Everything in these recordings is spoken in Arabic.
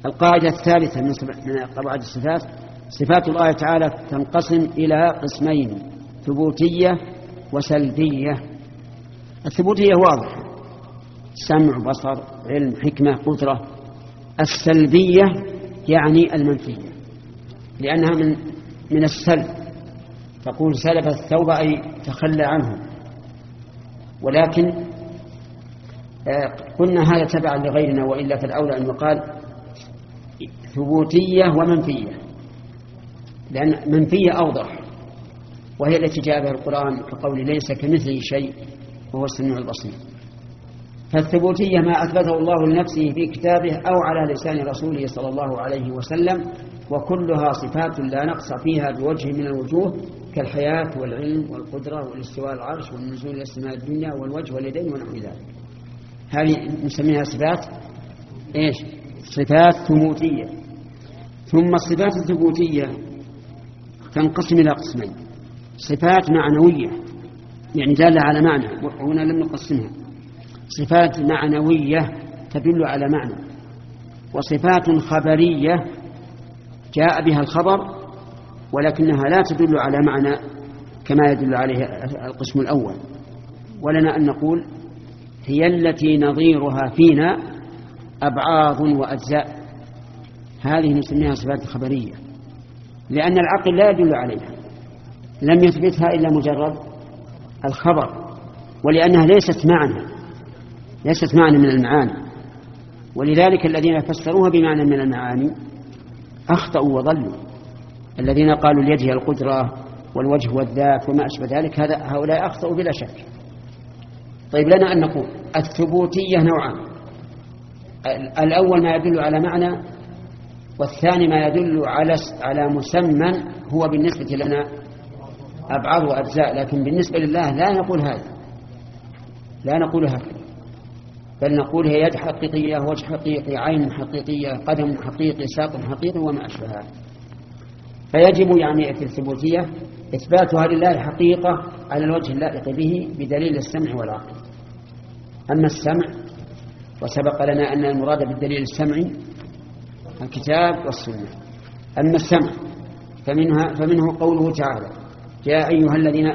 القاعدة الثالثة من قواعد الصفات: صفات الله تعالى تنقسم إلى قسمين: ثبوتية وسلبية. الثبوتية واضحة: سمع، بصر، علم، حكمة، قدرة. السلبية يعني المنفية، لأنها من السلب، تقول سلب الثوب أي تخلى عنه، ولكن قلنا هذا تبعا لغيرنا، وإلا فالأولى أن يقال ثبوتية ومنفية، لأن منفية أوضح، وهي التي جاء بها القرآن كقول ليس كمثله شيء وهو السميع البصير. فالثبوتية ما أثبته الله لنفسه في كتابه أو على لسان رسوله صلى الله عليه وسلم، وكلها صفات لا نقص فيها بوجه من الوجوه، كالحياة والعلم والقدرة والاستواء العرش والنزول إلى السماء الدنيا والوجه واليدين ونحو ذلك. هذه نسميها صفات إيش؟ صفات ثبوتية. ثم الصفات الثبوتية تنقسم إلى قسمين: صفات معنوية يعني دالة على معنى، وهنا لم نقسمها، صفات معنوية تدل على معنى، وصفات خبرية جاء بها الخبر ولكنها لا تدل على معنى كما يدل عليه القسم الأول. ولنا أن نقول هي التي نظيرها فينا أبعاض وأجزاء، هذه نسميها صفات خبرية، لأن العقل لا يدل عليها، لم يثبتها إلا مجرد الخبر، ولأنها ليست معنى من المعاني، ولذلك الذين فسروها بمعنى من المعاني أخطأوا وضلوا. الذين قالوا اليد هي القدرة والوجه والذات وما أشبه ذلك، هؤلاء أخطأوا بلا شك. طيب، لنا أن نقول الثبوتية نوعان: الأول ما يدل على معنى، والثاني ما يدل على مسمى هو بالنسبة لنا أبعاد وأجزاء، لكن بالنسبة لله لا نقول هذا، لا نقول هكذا، بل نقول هي يد حقيقية، وجه حقيقي، عين حقيقية، قدم حقيقي، ساق حقيقي وما أشبهها. فيجب يعني في الثبوتية إثباتها لله حقيقة على الوجه اللائق به بدليل السمع والعقل. أما السمع وسبق لنا أن المراد بالدليل السمعي الكتاب والسنة. أما السمع فمنه قوله تعالى: يا أيها الذين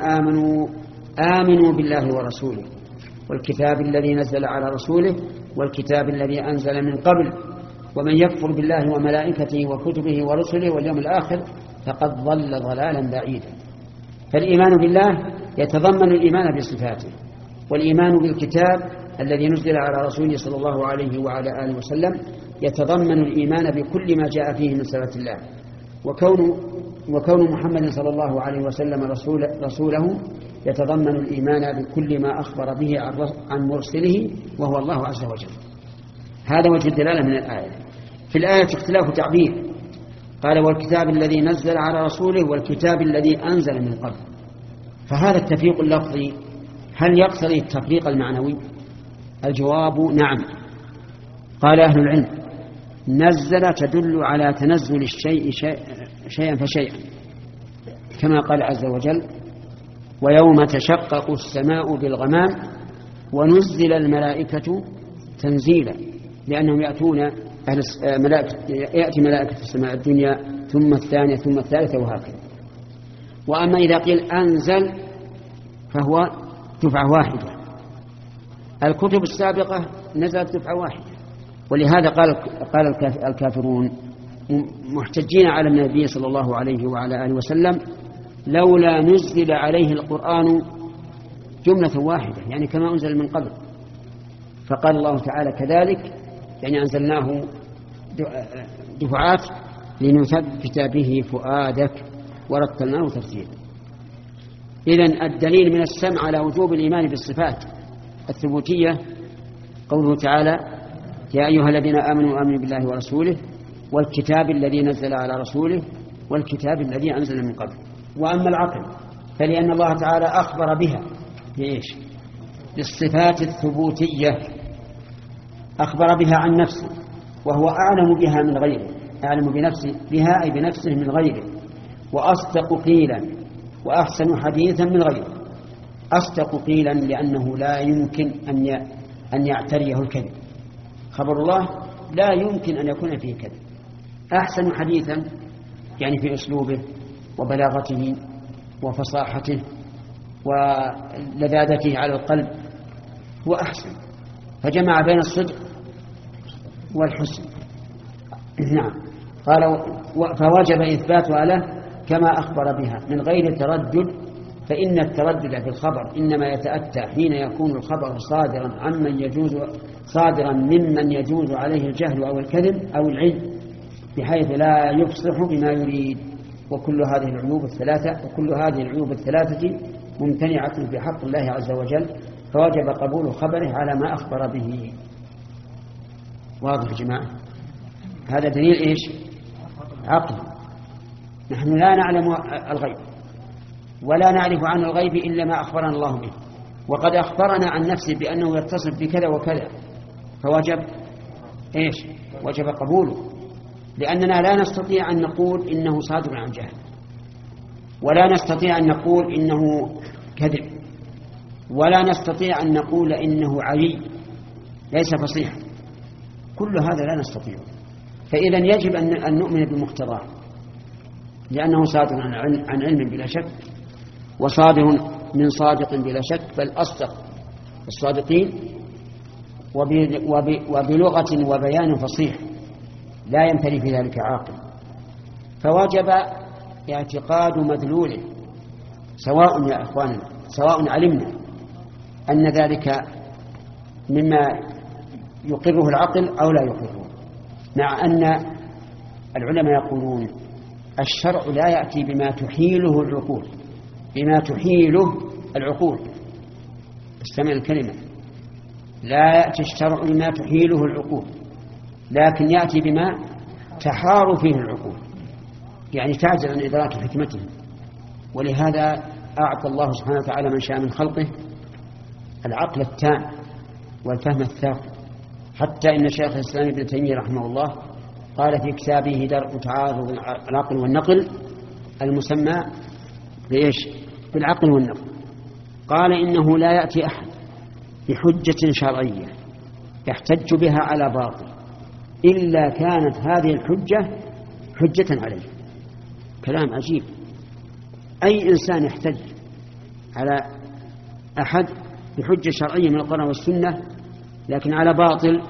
آمنوا بالله ورسوله والكتاب الذي نزل على رسوله والكتاب الذي أنزل من قبل ومن يكفر بالله وملائكته وكتبه ورسله واليوم الآخر فقد ضل ضلالا بعيدا. فالإيمان بالله يتضمن الإيمان بصفاته، والإيمان بالكتاب الذي نزل على رسوله صلى الله عليه وعلى آله وسلم يتضمن الإيمان بكل ما جاء فيه من صفات الله، وكون محمد صلى الله عليه وسلم رسوله يتضمن الإيمان بكل ما أخبر به عن مرسله وهو الله عز وجل. هذا وجه الدلالة من الآية. في الآية اختلاف تعبير، قال: والكتاب الذي نزل على رسوله والكتاب الذي أنزل من قبل. فهذا التفريق اللفظي هل يقتضي التفريق المعنوي؟ الجواب نعم. قال أهل العلم: نزل تدل على تنزل الشيء شيئا فشيئا، كما قال عز وجل: ويوم تشقق السماء بالغمام ونزل الملائكة تنزيلا، لأنهم يأتي ملائكة السماء الدنيا ثم الثانية ثم الثالثة وهكذا. وأما إذا قيل أنزل فهو دفعة واحدة، الكتب السابقة نزلت دفعة واحدة، ولهذا قال الكافرون محتجين على النبي صلى الله عليه وعلى آله وسلم: لولا نزل عليه القرآن جملة واحدة، يعني كما أنزل من قبل. فقال الله تعالى: كذلك، يعني أنزلناه دفعات لنثبت به فؤادك ورتلناه ترتيلا. إذن الدليل من السمع على وجوب الإيمان بالصفات الثبوتية قوله تعالى: يا أيها الذين آمنوا بالله ورسوله والكتاب الذي نزل على رسوله والكتاب الذي أنزل من قبل. وأما العقل فلأن الله تعالى أخبر بها بإيش؟ بالصفات الثبوتية، أخبر بها عن نفسه، وهو أعلم بها من غيره، أعلم بها أي بنفسه من غيره، وأصدق قيلا وأحسن حديثا من غيره. أصدق قيلا لأنه لا يمكن أن يعتريه الكذب، خبر الله لا يمكن أن يكون فيه كذب. أحسن حديثا يعني في أسلوبه وبلاغته وفصاحته ولذاذته على القلب هو أحسن، فجمع بين الصدق والحسن. نعم. قال فوجب إثباتها له كما أخبر بها من غير تردد، فإن التردد في الخبر إنما يتأتى حين يكون الخبر صادرا ممن يجوز عليه الجهل أو الكذب أو العلم بحيث لا يفصح بما يريد. وكل هذه العيوب الثلاثة ممتنعة في حق الله عز وجل، فوجب قبول خبره على ما أخبر به. واضح يا جماعة؟ هذا دليل إيش؟ عقل. نحن لا نعلم الغيب ولا نعرف عن الغيب إلا ما أخبرنا الله به، وقد أخبرنا عن نفسه بأنه يتصف بكذا وكذا، فوجب إيش؟ وجب قبوله، لأننا لا نستطيع أن نقول إنه صادق عن جهل، ولا نستطيع أن نقول إنه كذب، ولا نستطيع أن نقول إنه علي ليس فصيحا. كل هذا لا نستطيع. فإذا يجب أن نؤمن بمقتضاه، لأنه صادق عن علم بلا شك، وصادق من صادق بلا شك، بل أصدق الصادقين، وبلغة وبيان فصيح لا يمتلي في ذلك عاقل. فوجب اعتقاد مدلوله، سواء يا أخواننا سواء علمنا أن ذلك مما يقره العقل أو لا يقره، مع أن العلماء يقولون الشرع لا يأتي بما تحيله العقول. استمع الكلمة، لا يأتي الشرع بما تحيله العقول، لكن يأتي بما تحار فيه العقول، يعني تعجز عن إدراك حكمته. ولهذا أعطى الله سبحانه وتعالى من شاء من خلقه العقل التام والفهم الثاقب، حتى إن شيخ الإسلام ابن تيمية رحمه الله قال في كتابه درء تعارض العقل والنقل المسمى بإيش؟ بالعقل والنقل، قال إنه لا يأتي أحد بحجة شرعية يحتج بها على باطل إلا كانت هذه الحجة حجة عليه. كلام عجيب. أي إنسان يحتج على أحد بحجة شرعية من القرآن والسنة لكن على باطل،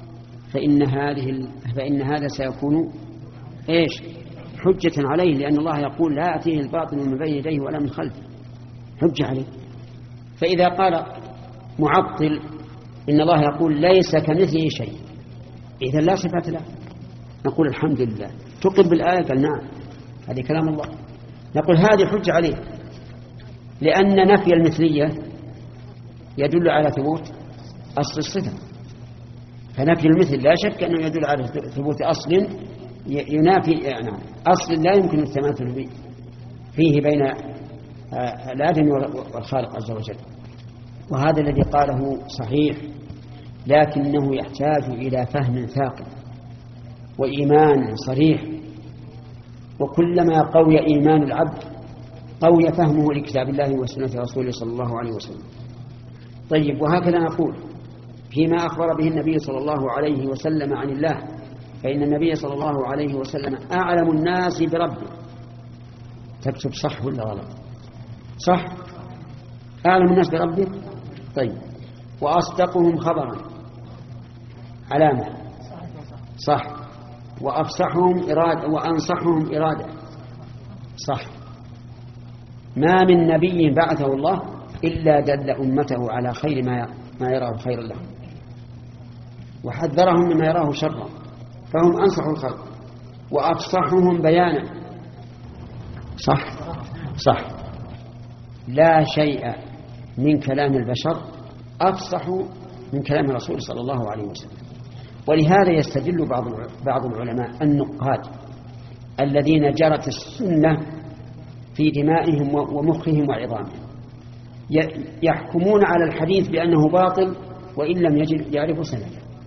فإن هذا سيكون إيش؟ حجة عليه، لأن الله يقول لا يأتيه الباطل من بين يديه ولا من خلفه، حجة عليه. فإذا قال معطل إن الله يقول ليس كمثله شيء، إذن لا صفات له، نقول الحمد لله. تقر بالآية؟ قال نعم، هذه كلام الله. نقول هذه حجة عليه، لأن نفي المثلية يدل على ثبوت أصل الصفة، فنفي المثل لا شك أنه يدل على ثبوت أصل ينافي يعني أصل لا يمكن التماثل فيه بين الآدم والخالق عز وجل. وهذا الذي قاله صحيح، لكنه يحتاج إلى فهم ثاقب وإيمان صريح، وكلما قوي إيمان العبد قوي فهمه لكتاب الله وسنة رسوله صلى الله عليه وسلم. طيب، وهكذا نقول فيما أخبر به النبي صلى الله عليه وسلم عن الله، فإن النبي صلى الله عليه وسلم أعلم الناس بربه. تكتب صح ولا غلط؟ صح، أعلم الناس بربه. طيب، وأصدقهم خبرا، علامة صح، وأفصحهم إرادة وأنصحهم إرادة، صح. ما من نبي بعثه الله إلا دل أمته على خير ما يراه خيرا له، وحذرهم مما يراه شرا، فهم أنصح الخلق وأفصحهم بيانا، صح صح. لا شيء من كلام البشر أفصح من كلام الرسول صلى الله عليه وسلم. ولهذا يستدل بعض العلماء النقاد الذين جرت السنة في دمائهم ومخهم وعظامهم، يحكمون على الحديث بأنه باطل وإن لم يعرفوا سنده.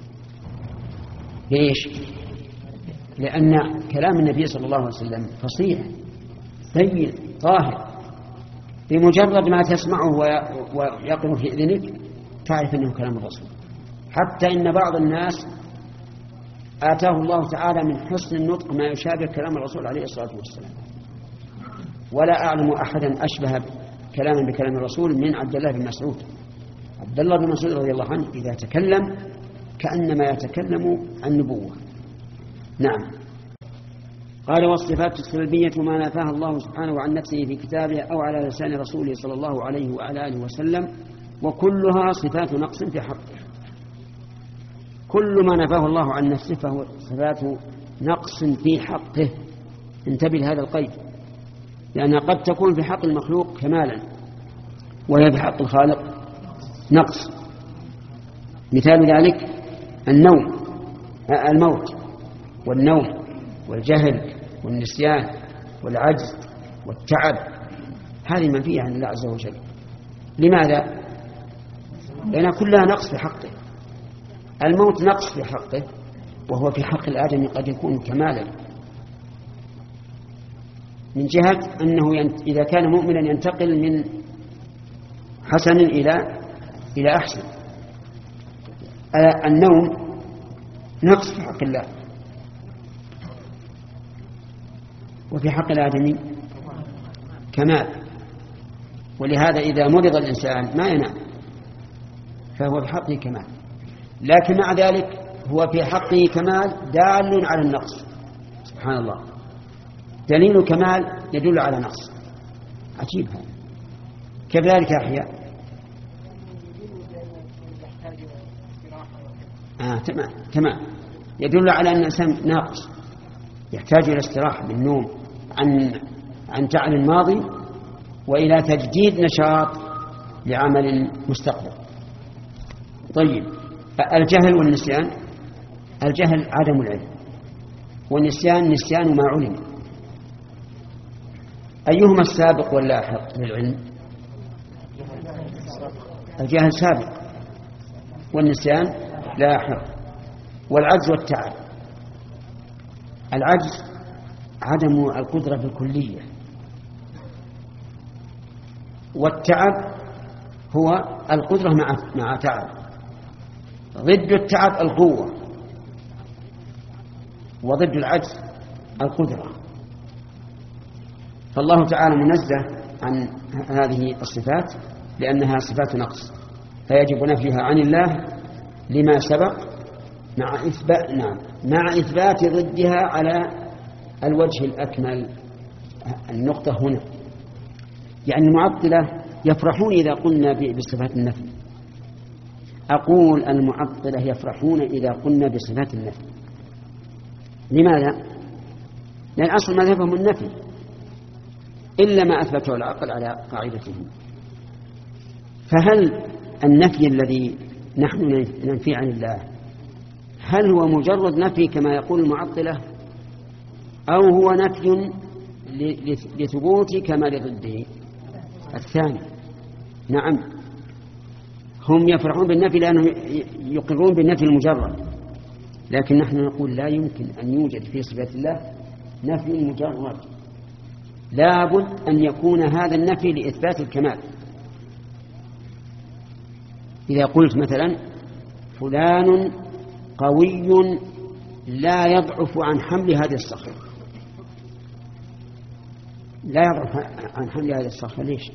ليش؟ لأن كلام النبي صلى الله عليه وسلم فصيح بين طاهر، بمجرد ما تسمعه ويقر في إذنك تعرف أنه كلام الرسول. حتى إن بعض الناس آتاه الله تعالى من حسن النطق ما يشابه كلام الرسول عليه الصلاة والسلام. ولا أعلم أحدا أشبه كلاما بكلام الرسول من عبد الله بن مسعود. عبد الله بن مسعود رضي الله عنه إذا تكلم كأنما يتكلم عن نبوة. نعم. قال والصفات السلبية ما نفاها الله سبحانه عن نفسه في كتابه أو على لسان رسوله صلى الله عليه وعلى آله وسلم، وكلها صفات نقص في حقه. كل ما نفاه الله عن نفسه فهو صفات نقص في حقه. انتبه لهذا القيد، لأنها قد تكون في حق المخلوق كمالا وهي في حق الخالق نقص. مثال ذلك الموت والنوم والجهل والنسيان والعجز والتعب، هذه منفية عن الله عز وجل. لماذا؟ لأنها كلها نقص في حقه. الموت نقص في حقه، وهو في حق الآدمي قد يكون كمالا، من جهة أنه إذا كان مؤمنا ينتقل من حسن إلى أحسن. النوم نقص في حق الله، وفي حق الآدمي كمال. ولهذا إذا مرض الإنسان ما ينام فهو في حقه كمال، لكن مع ذلك هو في حقه كمال دال على النقص. سبحان الله، دليل كمال يدل على نقص. عجيب هذا. كذلك أحياء تمام يدل على أن الإنسان ناقص يحتاج إلى استراحة بالنوم عن تعب ماضي وإلى تجديد نشاط لعمل مستقبل. طيب، الجهل والنسيان. الجهل عدم العلم، والنسيان نسيان ما علم. أيهما السابق واللاحق للعلم؟ الجهل سابق والنسيان لاحق. والعجز والتعب. العجز عدم القدرة بالكلية، والتعب هو القدرة مع تعب. ضد التعب القوة، وضد العجز القدرة. فالله تعالى منزه عن هذه الصفات لأنها صفات نقص، فيجب نفيها عن الله لما سبق مع إثبات ضدها على الوجه الأكمل. النقطة هنا يعني المعطلة يفرحون إذا قلنا بصفات النفي. أقول المعطلة يفرحون إذا قلنا بصفات النفي. لماذا؟ لأن أصل مذهبهم النفي إلا ما أثبته العقل على قاعدتهم. فهل النفي الذي نحن ننفي عن الله هل هو مجرد نفي كما يقول المعطلة، أو هو نفي لثبوت كمال ضده؟ الثاني. نعم، هم يفرحون بالنفي لأنهم يقرون بالنفي المجرد، لكن نحن نقول لا يمكن أن يوجد في صفات الله نفي مجرد، لابد أن يكون هذا النفي لإثبات الكمال. إذا قلت مثلا فلان قوي لا يضعف عن حمل هذه الصخرة، لا يضعف عن حمل هذه الصخرة، ليش؟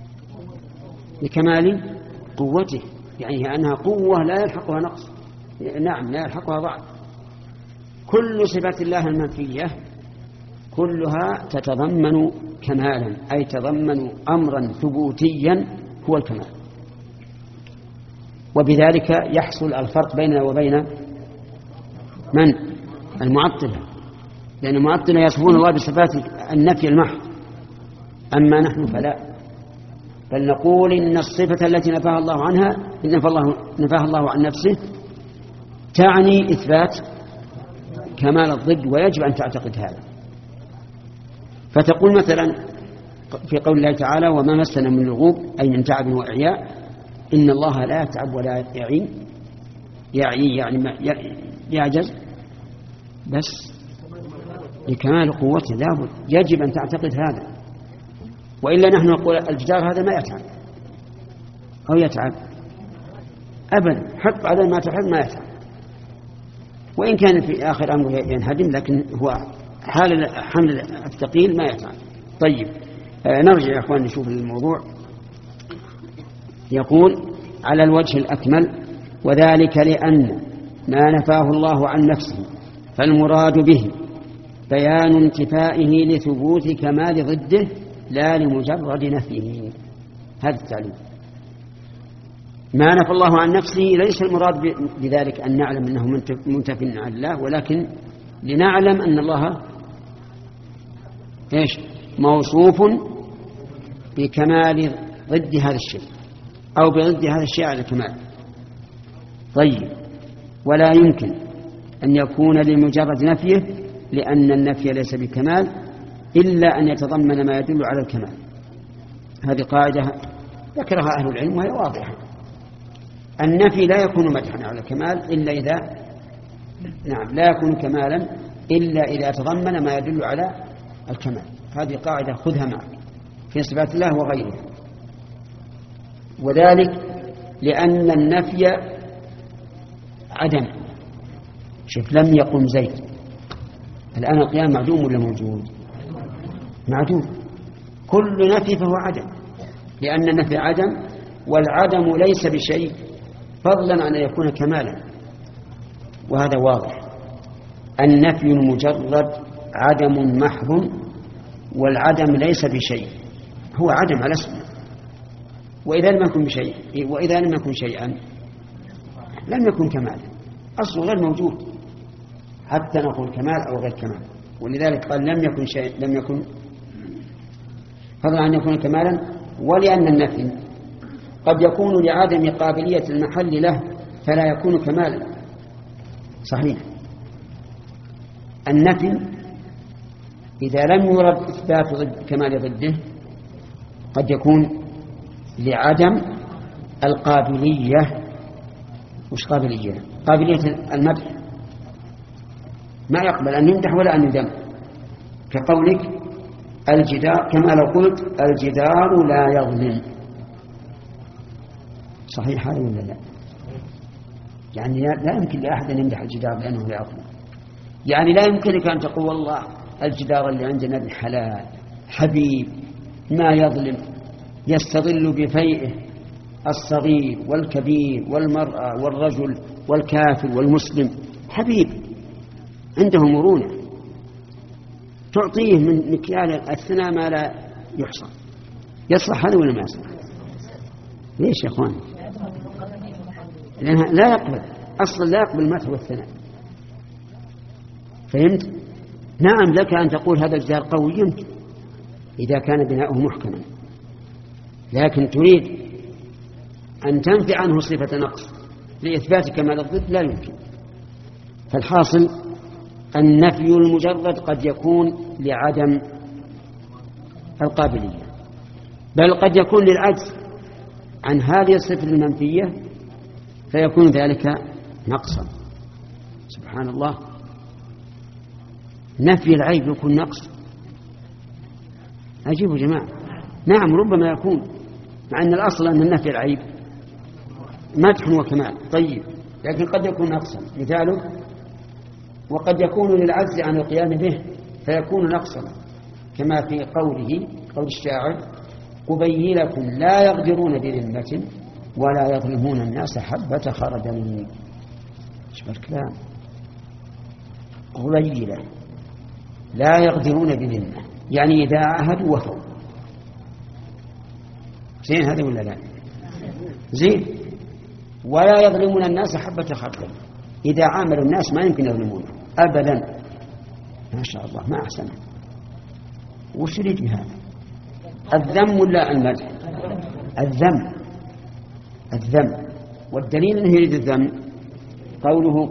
لكمال قوته، يعني أنها قوة لا يلحقها نقص، نعم لا يلحقها ضعف. كل صفات الله المنفية كلها تتضمن كمالا، أي تضمن أمرا ثبوتيا هو الكمال. وبذلك يحصل الفرق بيننا وبين من؟ المعطلة، لأن المعطلة يصفون الله بصفات النفي المحض، أما نحن فلا، بل نقول إن الصفة التي نفاها الله عنها نفاها الله عن نفسه تعني إثبات كمال الضد، ويجب أن تعتقد هذا. فتقول مثلا في قول الله تعالى وما مسنا من لغوب أي من تعب وإعياء، إن الله لا يتعب ولا يعي يعني يعجز، بس لكمال قوته لابد، يجب أن تعتقد هذا، وإلا نحن نقول الجدار هذا ما يتعب أو يتعب أبدا، حط على ما تحب ما يتعب. وإن كان في آخر أمره ينهدم، لكن هو حال حمل الثقيل ما يفعل. طيب نرجع يا أخوان نشوف الموضوع. يقول على الوجه الأكمل: وذلك لأن ما نفاه الله عن نفسه فالمراد به بيان انتفائه لثبوت كمال ضده لا لمجرد نفيه. هذا التعليم. ما نفى الله عن نفسه ليس المراد بذلك أن نعلم أنه منتف عن الله، ولكن لنعلم أن الله موصوف بكمال ضد هذا الشيء أو بضد هذا الشيء على كمال. طيب ولا يمكن أن يكون لمجرد نفيه، لأن النفي ليس بكمال إلا أن يتضمن ما يدل على الكمال. هذه قاعدة ذكرها أهل العلم وهي واضحة. النفي لا يكون مدحا على الكمال إلا إذا لا يكون كمالا إلا إذا تضمن ما يدل على الكمال. هذه قاعدة خذها معك في صفات الله وغيره. وذلك لأن النفي عدم. شوف، لم يقم زيد، الآن القيام معدوم ولا موجود؟ معدوم. كل نفي فهو عدم، لأن النفي عدم، والعدم ليس بشيء فضلا عن أن يكون كمالا. وهذا واضح. النفي المجرد عدم محض، والعدم ليس بشيء، هو عدم على اسمه. وإذا لم يكن بشيء، وإذا لم يكن شيئا لم يكن كمالا، أصله غير موجود حتى نقول كمال أو غير كمال. ولذلك قال لم يكن شيء، لم يكن فضلا عن يكون كمالا. ولأن النفي قد يكون لعدم قابلية المحل له فلا يكون كمالا. صحيح، النفي إذا لم يرد إثبات كمال ضده قد يكون لعدم القابلية. وش قابلية؟ قابلية المدح، ما يقبل أن يمدح ولا أن يذم، كقولك الجدار، كما لو قلت الجدار لا يظلم. صحيح هذا ولا لا؟ يعني لا يمكن لأحد أن يمدح الجدار لأنه لا يظلم. يعني لا يمكنك أن تقول والله الجدار اللي عندنا بالحلال حبيب ما يظلم، يستظل بفيئه الصغير والكبير والمرأة والرجل والكافر والمسلم، حبيب عنده مرونة، تعطيه من مكيال الثناء ما لا يحصى. يصلح هذا ولا ما يصلح؟ ليش يا أخوان؟ لأنها لا يقبل، أصلا لا يقبل المدح والثناء. فهمت؟ نعم لك أن تقول هذا الجدار قوي، يمكن إذا كان بناؤه محكما، لكن تريد أن تنفي عنه صفة نقص لإثبات كمال الضد، لا يمكن. فالحاصل النفي المجرد قد يكون لعدم القابلية، بل قد يكون للعجز عن هذه الصفة المنفية فيكون ذلك نقصا. سبحان الله، نفي العيب يكون نقص؟ عجيب يا جماعة. نعم ربما يكون، مع أن الأصل أن النفي العيب مدح وكمال. طيب، لكن قد يكون نقصا مثاله، وقد يكون للعجز عن القيام به فيكون نقصا، كما في قوله قول الشاعر قبيلكم لا يغدرون بذمة ولا يظلمون الناس حبة خردل. شوف الكلام، قبيلة لا يغدرون بذمة، يعني إذا عاهدوا وفوا. زين هذا ولا لا؟ زين. ولا يظلمون الناس حبة خردل، إذا عاملوا الناس ما يمكن يظلمونه أبدا. ما شاء الله، ما أحسنه. وش يريد بهذا؟ الذم ولا المدح؟ الذم. والدليل أنه يريد الذم قوله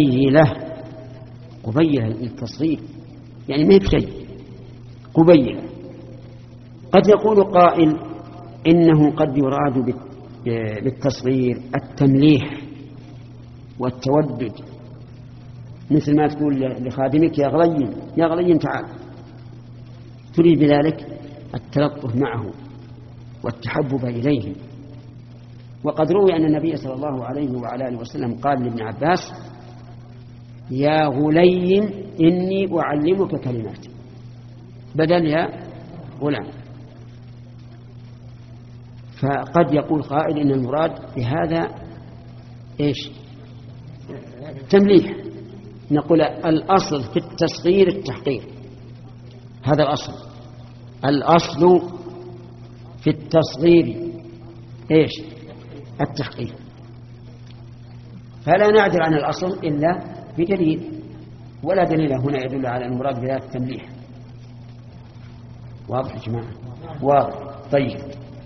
قبيلة للتصغير، يعني ما هي بشيء. قبيلة. قد يقول قائل إنه قد يراد بالتصغير التمليح والتودد، مثل ما تقول لخادمك يا غليم تعال، تريد بذلك التلطف معه والتحبب إليه. وقد روي أن النبي صلى الله عليه وعلى آله وسلم قال لابن عباس يا غلي إني أعلمك كلمات بدل يا غلام. فقد يقول قائل إن المراد بهذا إيش؟ تمليح. نقول الأصل في التصغير التحقير، هذا الأصل في التصغير إيش؟ التحقير. فلا نعدل عن الأصل إلا بدليل، ولا دليل هنا يدل على المراد بذات التمليح. واضح يا جماعة؟ واضح. طيب،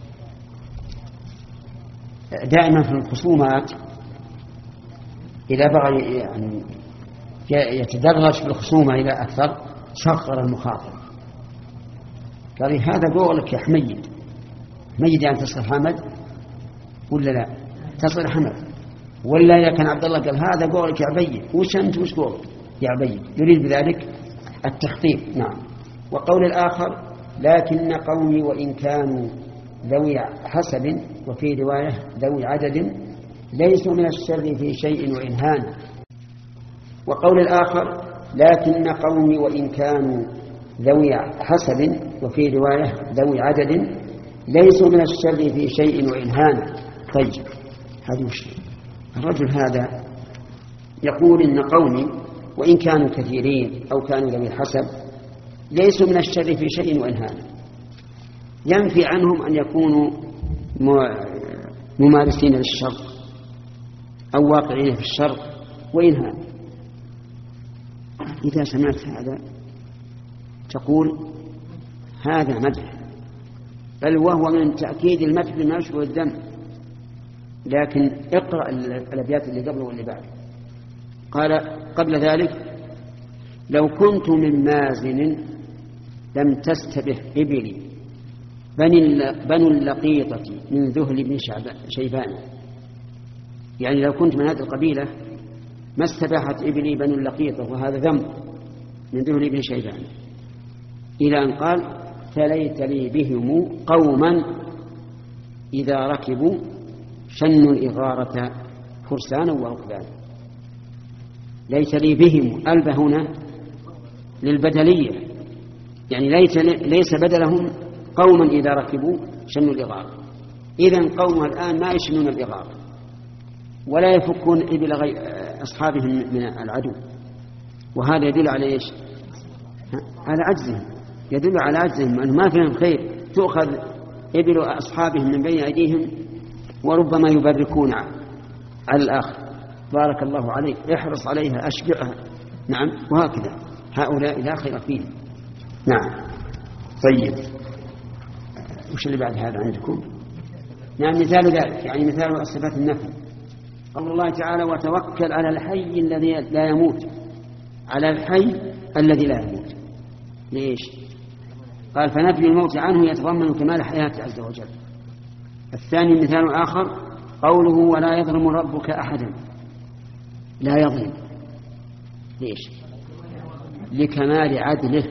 دائما في الخصومات إذا بغى يعني يتدرج في الخصومة إلى أكثر صغر المخاطب، قال هذا قولك يا حميد. حميد يعني تصل حمد ولا لا؟ تصل حمد. ولا إذا كان عبد الله قال هذا قولك يا عبيد، وش أنت وش قولك يا عبيد؟ يريد بذلك التخطيط. نعم. وقول الآخر لكن قومي وإن كانوا ذوي حسب، وفي رواية ذوي عدد، ليسوا من الشر في شيء وإن هان. وقول الآخر لكن قومي وإن كانوا ذوي حسب، وفي رواية ذوي عدد، ليسوا من الشر في شيء وإن هان. طيب، هذا مشكلة. الرجل هذا يقول إن قومي وإن كانوا كثيرين أو كانوا ذوي حسب ليسوا من الشر في شيء وإن هان، ينفي عنهم أن يكونوا ممارسين للشر أو واقعين في الشر وإن هان. إذا سمعت هذا تقول هذا مدح، بل وهو من تأكيد المدح بما يشبه الذم. لكن اقرأ الأبيات اللي قبله واللي بعده. قال قبل ذلك لو كنت من مازن لم تستبح إبلي بنو اللقيطة من ذهل بن شيبان. يعني لو كنت من هذه القبيلة ما استباحت إبلي بنو اللقيطة، وهذا ذنب من ذهل بن شيبان. إلى أن قال فليت لي بهم قوما إذا ركبوا شنوا الإغارة فرسانا وركبانا. ليت لي بهم، ألب هنا للبدلية، يعني ليس بدلهم قوما إذا ركبوا شنوا الإغارة. إذن قومها الآن ما يشنون الإغارة ولا يفكون إبل أصحابهم من العدو، وهذا يدل على إيش؟ على عجزهم، يدل على عجزهم أنه ما فيهم خير. تؤخذ إبل أصحابهم من بين أيديهم وربما يبركون على الآخر. بارك الله عليك، احرص عليها، أشبعها. نعم، وهكذا هؤلاء لا خير فيهم. نعم. طيب، وش اللي بعد هذا عندكم؟ نعم، مثال ذلك يعني مثال صفات النفي قول الله تعالى وتوكل على الحي الذي لا يموت. على الحي الذي لا يموت. ليش؟ قال فنفي الموت عنه يتضمن كمال حياته عز وجل. الثاني مثال آخر قوله ولا يظلم ربك أحدا. لا يظلم. ليش؟ لكمال عدله،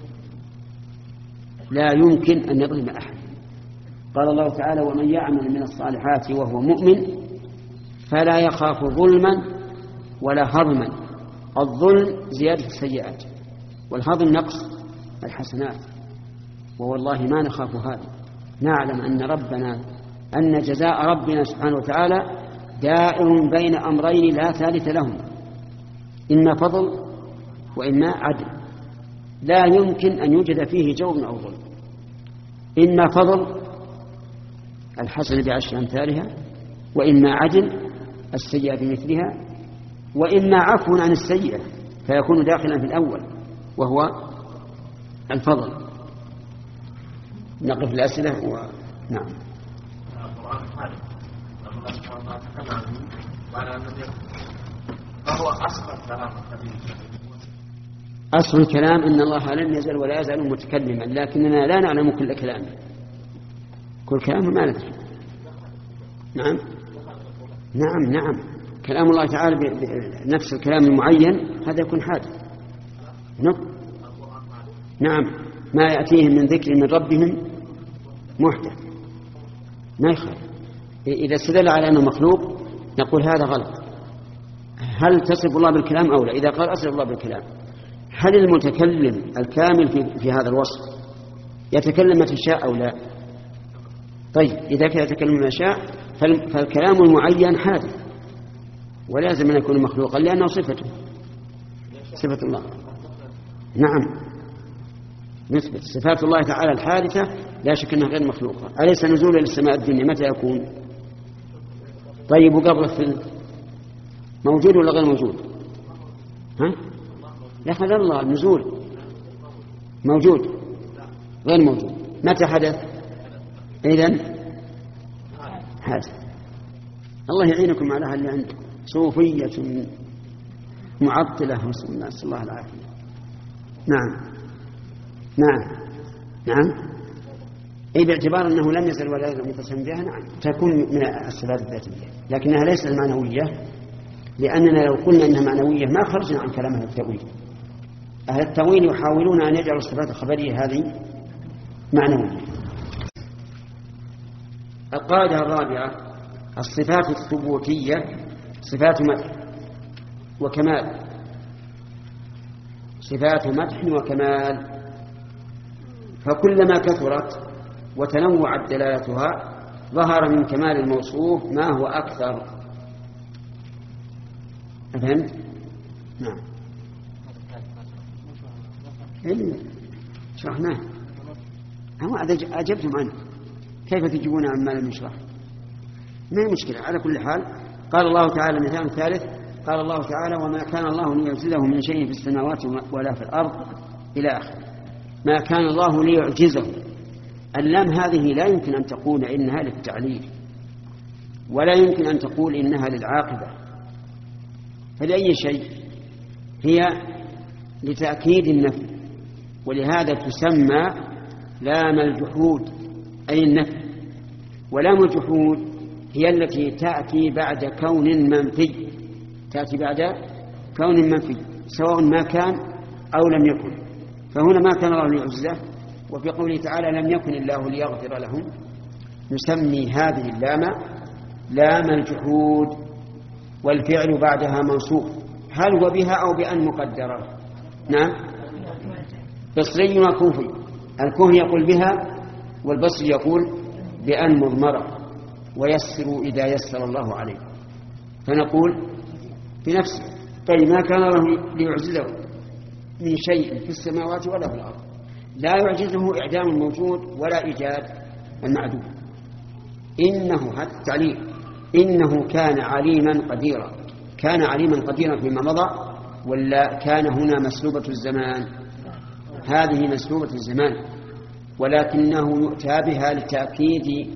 لا يمكن أن يظلم أحد. قال الله تعالى ومن يعمل من الصالحات وهو مؤمن فلا يخاف ظلما ولا هضما. الظلم زيادة السيئات، والهضم نقص الحسنات. ووالله ما نخاف هذا، نعلم أن جزاء ربنا سبحانه وتعالى دائر بين أمرين لا ثالث لهم، إما فضل وإما عدل. لا يمكن أن يوجد فيه جور أو ظلم. إما فضل الحسن بعشر أمثالها، وإما عدل السيئة بمثلها، وإما عفو عن السيئة فيكون داخلا في الأول وهو الفضل. نقف الأسئلة نعم. أصل الكلام أن الله لم يزل ولا يزال متكلما، لكننا لا نعلم كل كلامه. كل كلامه ما ندري. نعم نعم نعم، كلام الله تعالى بنفس الكلام المعين هذا يكون حادث. نعم، ما يأتيهم من ذكر من ربهم محدث ما يخالف. إذا استدل على أنه مخلوق نقول هذا غلط، هل تصف الله بالكلام أو لا؟ إذا قال أصف الله بالكلام، هل المتكلم الكامل في هذا الوصف يتكلم متى شاء أو لا؟ طيب إذا كان يتكلم ما شاء فالكلام المعين حادث ولازم أن يكون مخلوقا لأنه صفة الله. نعم نثبت صفات الله تعالى الحادثة لا شك أنها غير مخلوقة. أليس نزول للسماء الدنيا متى يكون؟ طيب وقبل الثلث موجود ولا غير موجود؟ ها؟ يحمد الله النزول موجود غير موجود. متى حدث؟ إذن حدث. الله يعينكم على اللي عندكم صوفية معطلة نسأل الله العافية. نعم أي باعتبار أنه لم يزل ولا يزل متصم بها نعم تكون من الصفات الذاتية لكنها ليست المعنوية، لأننا لو قلنا إنها معنوية ما خرجنا عن كلام أهل التأويل. أهل التأويل يحاولون أن يجعلوا الصفات الخبرية هذه معنوية. القاعدة الرابعة الصفات الثبوتية صفات مدح وكمال. صفات مدح وكمال، فكلما كثرت وتنوعت دلالتها ظهر من كمال الموصوف ما هو أكثر. أفهمت؟ نعم شرحناه أجبتم عنه، كيف تجيبون عما لم يشرح؟ ما هي مشكلة. على كل حال قال الله تعالى مثال ثالث قال الله تعالى وما كان الله ليعجزه من شيء في السماوات ولا في الأرض إلى آخر. ما كان الله ليعجزه، اللام هذه لا يمكن أن تقول إنها للتعليل ولا يمكن أن تقول إنها للعاقبة، فلأي شيء هي لتأكيد النفي، ولهذا تسمى لام الجحود أي النفي. ولام الجحود هي التي تأتي بعد كون منفي، تأتي بعد كون منفي سواء ما كان أو لم يكن. فهنا ما كان الله ليعجزه، وفي قوله تعالى لم يكن الله ليغفر لهم نسمي هذه اللام لام الجحود، والفعل بعدها منصوب. هل هو بها أو بأن مقدرة؟ نعم بصري وكوفي. الكوفي يقول بها والبصري يقول بأن مضمرة، ويسروا إذا يسر الله عليه، فنقول بنفسه. طيب ما كان الله ليعجزه من شيء في السماوات ولا في الأرض، لا يعجزه إعدام الموجود ولا إيجاد المعدوم. إنه هذا التعليل إنه كان عليما قديرا. كان عليما قديرا فيما مضى ولا كان هنا مسلوبة الزمان؟ هذه مسلوبة الزمان، ولكنه يؤتى بها لتأكيد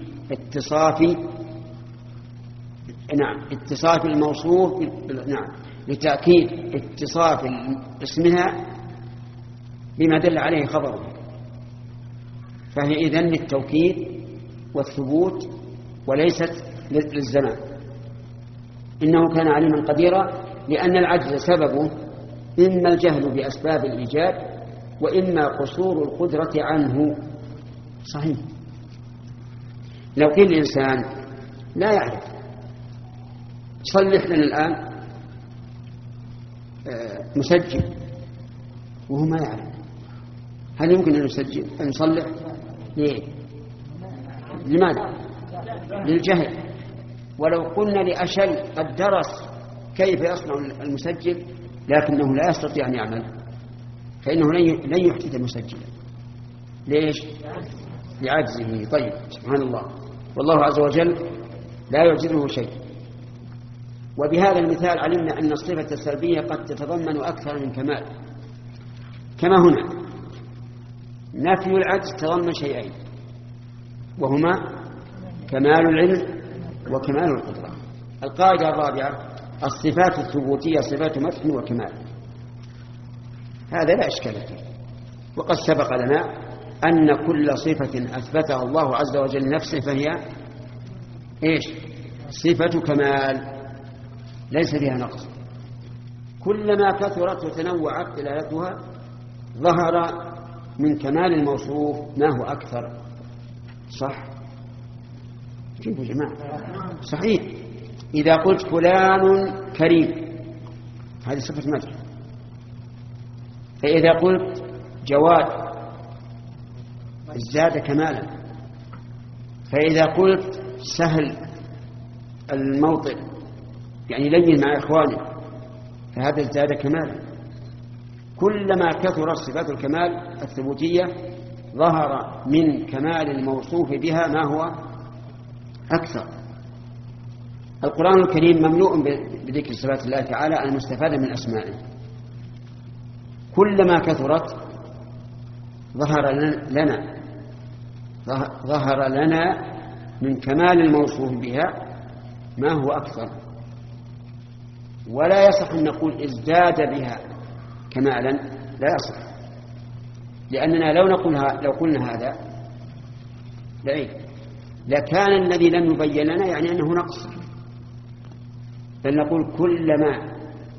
اتصاف الموصوف لتأكيد اتصاف اسمها بما دل عليه خبره، فهي إذن للتوكيد والثبوت وليست للزمان. إنه كان عليما قديرا، لأن العجز سببه إما الجهل بأسباب الإيجاد وإما قصور القدرة عنه. صحيح. لو قيل الإنسان لا يعرف صلح لنا الآن مسجل وهو ما يعرف، هل يمكن أن يسجل أن يصلح؟ ليه؟ لماذا؟ للجهل. ولو قلنا لأشل قد درس كيف يصنع المسجل لكنه لا يستطيع أن يعمل، فإنه لن يحدث المسجل. ليش؟ لعجزه. طيب سبحان الله، والله عز وجل لا يعجزه شيء. وبهذا المثال علمنا أن الصفة السلبية قد تتضمن أكثر من كمال، كما هنا نفي العجز تضمن شيئين وهما كمال العلم وكمال القدرة. القاعدة الرابعة الصفات الثبوتية صفات مدح وكمال. هذا لا إشكال فيه، وقد سبق لنا أن كل صفة أثبتها الله عز وجل لنفسه فهي إيش؟ صفة كمال ليس فيها نقص. كلما كثرت وتنوعت دلالتها ظهر من كمال الموصوف ما هو أكثر. صح؟ كيف يا جماعة؟ صحيح. إذا قلت فلان كريم هذه صفة مدح. فإذا قلت جواد ازداد كمالا، فإذا قلت سهل الموطن يعني لين مع إخوانه فهذا ازداد كمالا. كلما كثرت صفات الكمال الثبوتية ظهر من كمال الموصوف بها ما هو أكثر. القرآن الكريم مملوء بذكر صفات الله تعالى المستفادة من أسمائه، كلما كثرت ظهر لنا من كمال الموصوف بها ما هو أكثر. ولا يصح أن نقول ازداد بها كمالا، لا يصح، لأننا لو قلنا هذا لعيب لكان الذي لم يبين لنا يعني أنه نقص. بل نقول كلما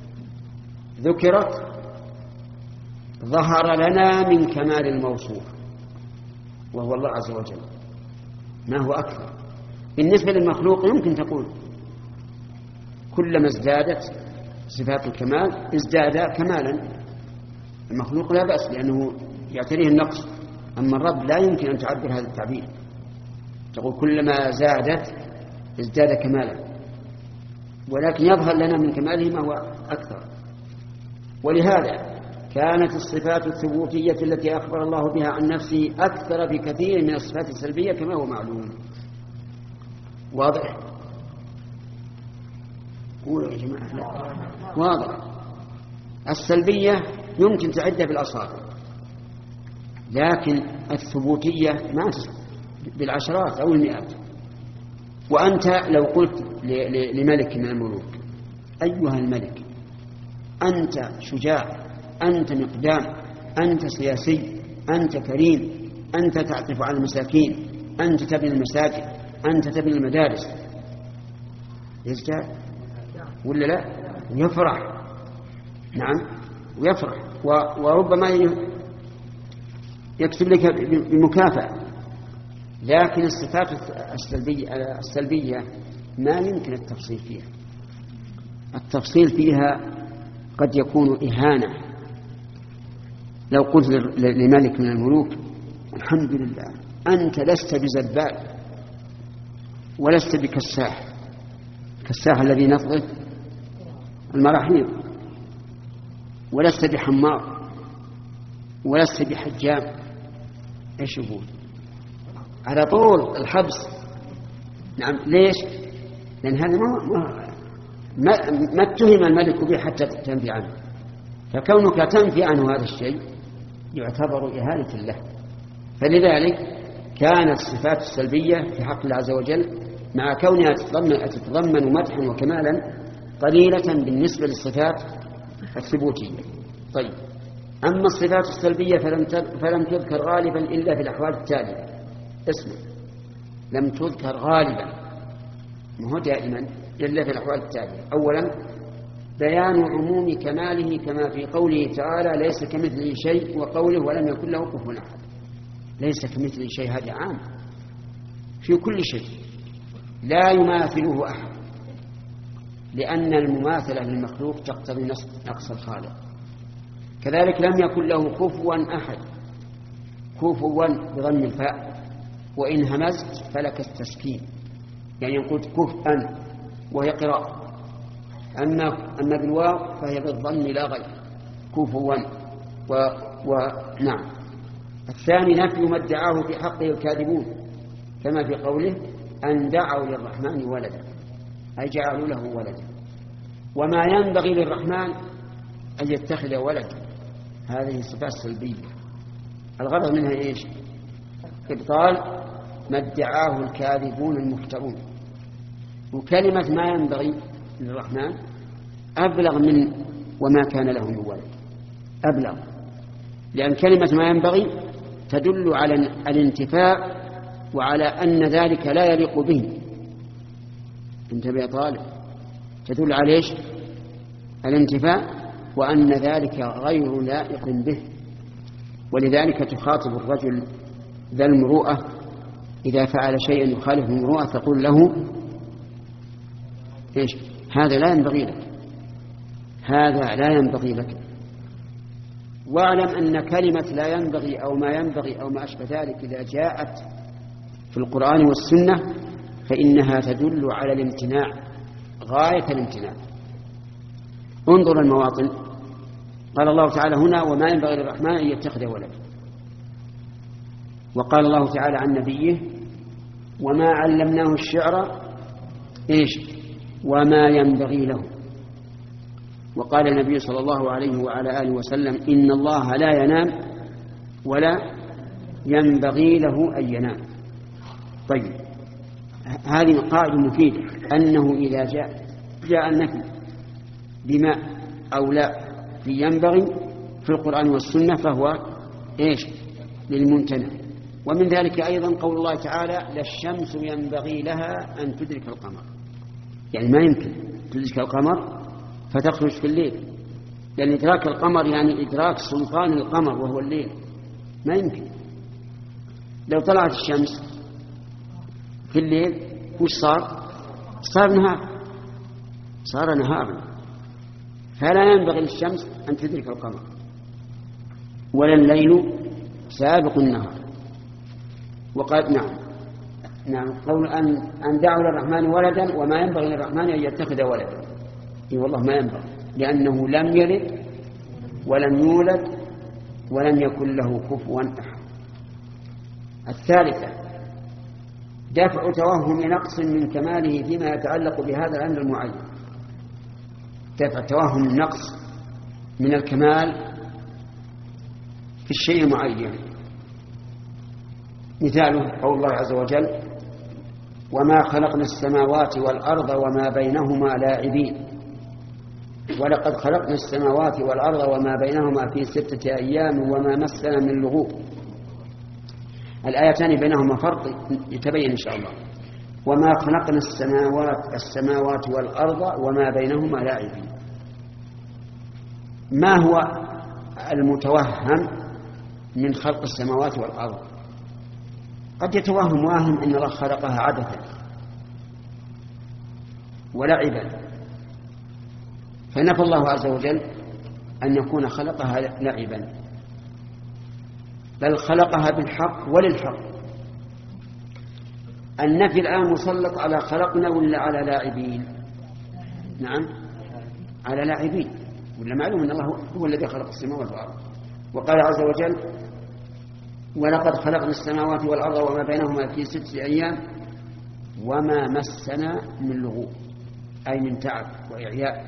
ذكرت ظهر لنا من كمال الموصوف وهو الله عز وجل ما هو أكثر. بالنسبة للمخلوق يمكن تقول كلما ازدادت صفات الكمال ازداد كمالا، المخلوق لا بأس لأنه يعتريه النقص. أما الرب لا يمكن أن تعبر هذا التعبير، تقول كلما زادت ازداد كمالا، ولكن يظهر لنا من كماله ما هو أكثر. ولهذا كانت الصفات الثبوتية التي أخبر الله بها عن نفسه أكثر بكثير من الصفات السلبية كما هو معلوم. واضح؟ قولوا يا جماعة. لا. واضح. السلبية يمكن تعدها بالأصابع، لكن الثبوتية ما بالعشرات أو المئات. وأنت لو قلت لملك من الملوك أيها الملك أنت شجاع، أنت مقدام، أنت سياسي، أنت كريم، أنت تعطف على المساكين، أنت تبني المساجد، أنت تبني المدارس، يزداد ولا لا؟ يفرح. نعم ويفرح، وربما يكتب لك بمكافأة. لكن الصفات السلبية ما يمكن التفصيل فيها. التفصيل فيها قد يكون إهانة. لو قلت لملك من الملوك الحمد لله أنت لست بزبال ولست بكساح، كساح الذي نفضه المراحيض، ولست بحمار ولست بحجام، ايش يقول؟ على طول الحبس. نعم ليش؟ لأن هذا ما اتهم الملك به حتى تنفي عنه، فكونك تنفي عنه هذا الشيء يعتبر إهانة له. فلذلك كانت الصفات السلبية في حق الله عز وجل مع كونها تتضمن مدحا وكمالا قليلة بالنسبة للصفات الثبوتية. طيب أما الصفات السلبية فلم تذكر غالبا إلا في الأحوال التالية. اسمع، لم تذكر غالبا ما هو دائما إلا في الأحوال التالية. أولا بيان عموم كماله كما في قوله تعالى ليس كمثله شيء، وقوله ولم يكن له كفوا أحد. ليس كمثله شيء هذا عام في كل شيء لا يماثله أحد، لأن المماثلة للمخلوق تقتضي نقص الخالق. كذلك لم يكن له كفوا أحد، كفوا بضم الفاء، وإن همزت فلك التسكين، يعني قلت كفءا وهي قراءة، أما بالواو فهي بالضم لا غير، كفوا نعم. الثاني نفي ما ادعاه في حقه الكاذبون كما في قوله أن دعوا للرحمن ولدا، أي جعلوا له ولدا، وما ينبغي للرحمن أن يتخذ ولدا. هذه صفات سلبية الغرض منها إيش؟ إبطال ما ادعاه الكاذبون المفترون. وكلمة ما ينبغي للرحمن أبلغ من وما كان له من ولد، أبلغ، لأن كلمة ما ينبغي تدل على الانتفاء وعلى أن ذلك لا يليق به. انتبه يا طالب، تدل على إيش؟ الانتفاء وأن ذلك غير لائق به. ولذلك تخاطب الرجل ذا المروءة إذا فعل شيئا يخالف المروءة تقول له إيش؟ هذا لا ينبغي لك، هذا لا ينبغي لك. واعلم أن كلمة لا ينبغي أو ما ينبغي أو ما أشبه ذلك إذا جاءت في القرآن والسنة فإنها تدل على الامتناع غاية الامتناع. انظر المواطن، قال الله تعالى هنا وما ينبغي للرحمن أن يتخذ ولدا، وقال الله تعالى عن نبيه وما علمناه الشعر وما ينبغي له. وقال النبي صلى الله عليه وعلى آله وسلم إن الله لا ينام ولا ينبغي له أن ينام. طيب، هذه قاعدة مفيدة، أنه إذا جاء النفي بما أو لا في ينبغي في القرآن والسنة فهو للممتنع. ومن ذلك أيضا قول الله تعالى لا الشمس ينبغي لها أن تدرك القمر، يعني ما يمكن تدرك القمر فتخرج في الليل، لأن إدراك القمر يعني إدراك سلطان القمر وهو الليل، ما يمكن. لو طلعت الشمس في الليل وش صار نهار، صار نهارا، فلا ينبغي للشمس أن تدرك القمر ولا الليل سابق النهار. وقال نعم قول أن دعوا للرحمن ولدا وما ينبغي للرحمن أن يتخذ ولدا، والله ما ينبغي، لأنه لم يلد ولم يولد ولم يكن له كفوا أحد. الثالثة دفع توهم نقص من كماله فيما يتعلق بهذا الأمر المعين، دفع توهم النقص من الكمال في الشيء المعين. مثاله قول الله عز وجل وما خلقنا السماوات والأرض وما بينهما لاعبين، ولقد خلقنا السماوات والأرض وما بينهما في 6 أيام وما مسنا من لغوب. الآيتان بينهما فرق يتبين إن شاء الله. وما خلقنا السماوات والأرض وما بينهما لاعبين. ما هو المتوهم من خلق السماوات والأرض؟ قد يتوهم واهم أن الله خلقها عبثا ولعبا، فنفى الله عز وجل أن يكون خلقها لعبا، بل خلقها بالحق وللحق. النفي الآن مسلط على خلقنا ولا على لاعبين؟ نعم على لاعبين، ولا معلوم أن الله هو الذي خلق السماوات والأرض. وقال عز وجل ولقد خلقنا السماوات والأرض وما بينهما في 6 أيام وما مسنا من لغوب، أي من تعب وإعياء.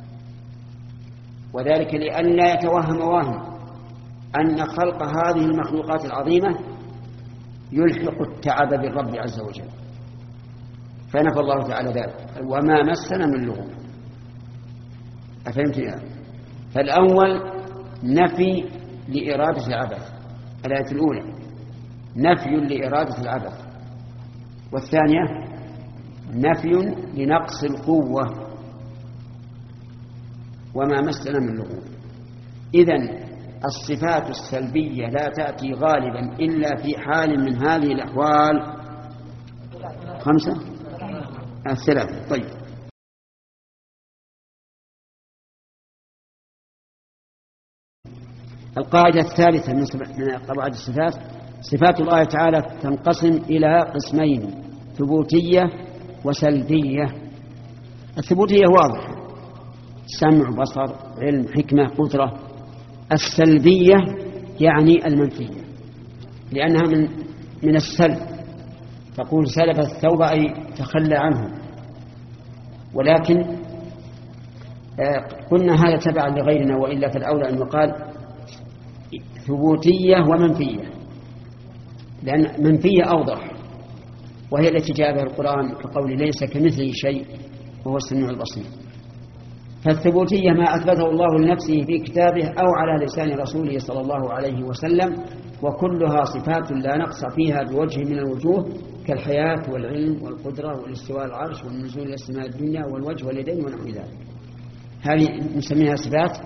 وذلك لئلا يتوهم واهم أن خلق هذه المخلوقات العظيمة يلحق التعب بالرب عز وجل، فنفى الله تعالى ذلك وما مسنا من لغوب. أفهمت يا؟ فالأول نفي لإرادة العبث، الآية الأولى نفي لإرادة العبث، والثانية نفي لنقص القوة وما مسنا من لغوب. إذن الصفات السلبية لا تأتي غالبا إلا في حال من هذه الأحوال 5 3. طيب، القاعدة الثالثة من قواعد الصفات صفات الله تعالى تنقسم إلى قسمين: ثبوتية وسلبية. الثبوتية واضحة: سمع، بصر، علم، حكمة، قدرة. السلبية يعني المنفية، لأنها من السلب، تقول سلب الثوب أي تخلى عنه، ولكن قلنا هذا تبعا لغيرنا، وإلا فالأولى أن يقال ثبوتية ومنفية، لأن منفية أوضح، وهي التي جاء بها القرآن كقول ليس كمثله شيء وهو السميع البصير. فالثبوتية ما أثبته الله لنفسه في كتابه أو على لسان رسوله صلى الله عليه وسلم، وكلها صفات لا نقص فيها بوجه من الوجوه، كالحياة والعلم والقدرة والاستواء العرش والنزول إلى السماء الدنيا والوجه واليدين ونحو ذلك. هذه نسميها صفات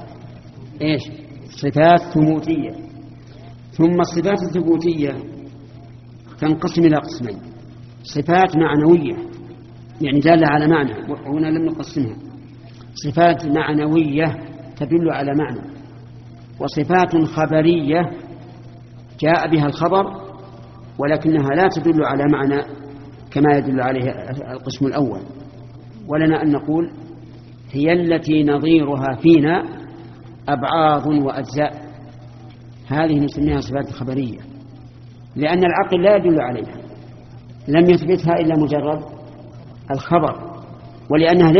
صفات ثبوتية. ثم الصفات الثبوتية تنقسم إلى قسمين: صفات معنوية يعني دالة على معنى، وهنا لم نقسمها. صفات معنوية تدل على معنى، وصفات خبرية جاء بها الخبر ولكنها لا تدل على معنى كما يدل عليه القسم الأول. ولنا أن نقول هي التي نظيرها فينا أبعاض وأجزاء، هذه نسميها صفات خبرية، لأن العقل لا يدل عليها، لم يثبتها إلا مجرد الخبر، ولأنها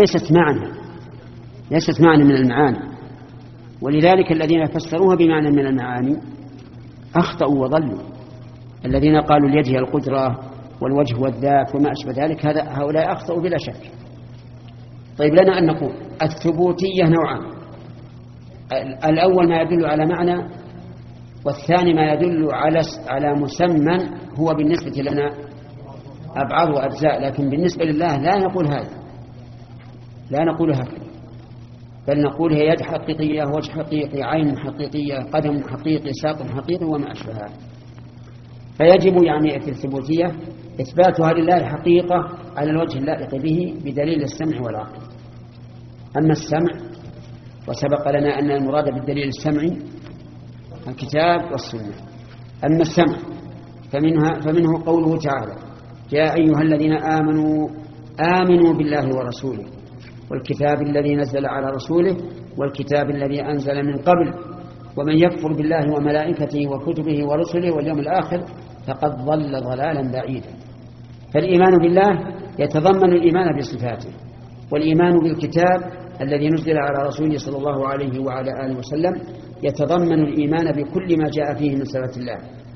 ليست معنى من المعاني. ولذلك الذين فسروها بمعنى من المعاني أخطأوا وضلوا، الذين قالوا اليد هي القدرة والوجه والذات وما أشبه ذلك، هؤلاء أخطأوا بلا شك. طيب لنا أن نقول الثبوتية نوعان، الأول ما يدل على معنى، والثاني ما يدل على مسمى هو بالنسبة لنا أبعاد وأجزاء، لكن بالنسبة لله لا نقول هذا، لا نقول هكذا، بل نقول هي يد حقيقية، وجه حقيقي، عين حقيقية، قدم حقيقي، ساق حقيقي وما أشبه هذا. فيجب يعني في الثبوتية إثباتها لله حقيقة على الوجه اللائق به بدليل السمع والعقل. أما السمع وسبق لنا أن المراد بالدليل السمعي الكتاب والسنة. أما السمع فمنه قوله تعالى: يا أيها الذين آمنوا بالله ورسوله والكتاب الذي نزل على رسوله والكتاب الذي أنزل من قبل ومن يكفر بالله وملائكته وكتبه ورسله واليوم الآخر فقد ضل ضلالا بعيدا. فالإيمان بالله يتضمن الإيمان بصفاته، والإيمان بالكتاب الذي نزل على رسوله صلى الله عليه وعلى آله وسلم يتضمن الإيمان بكل ما جاء فيه من صفات الله،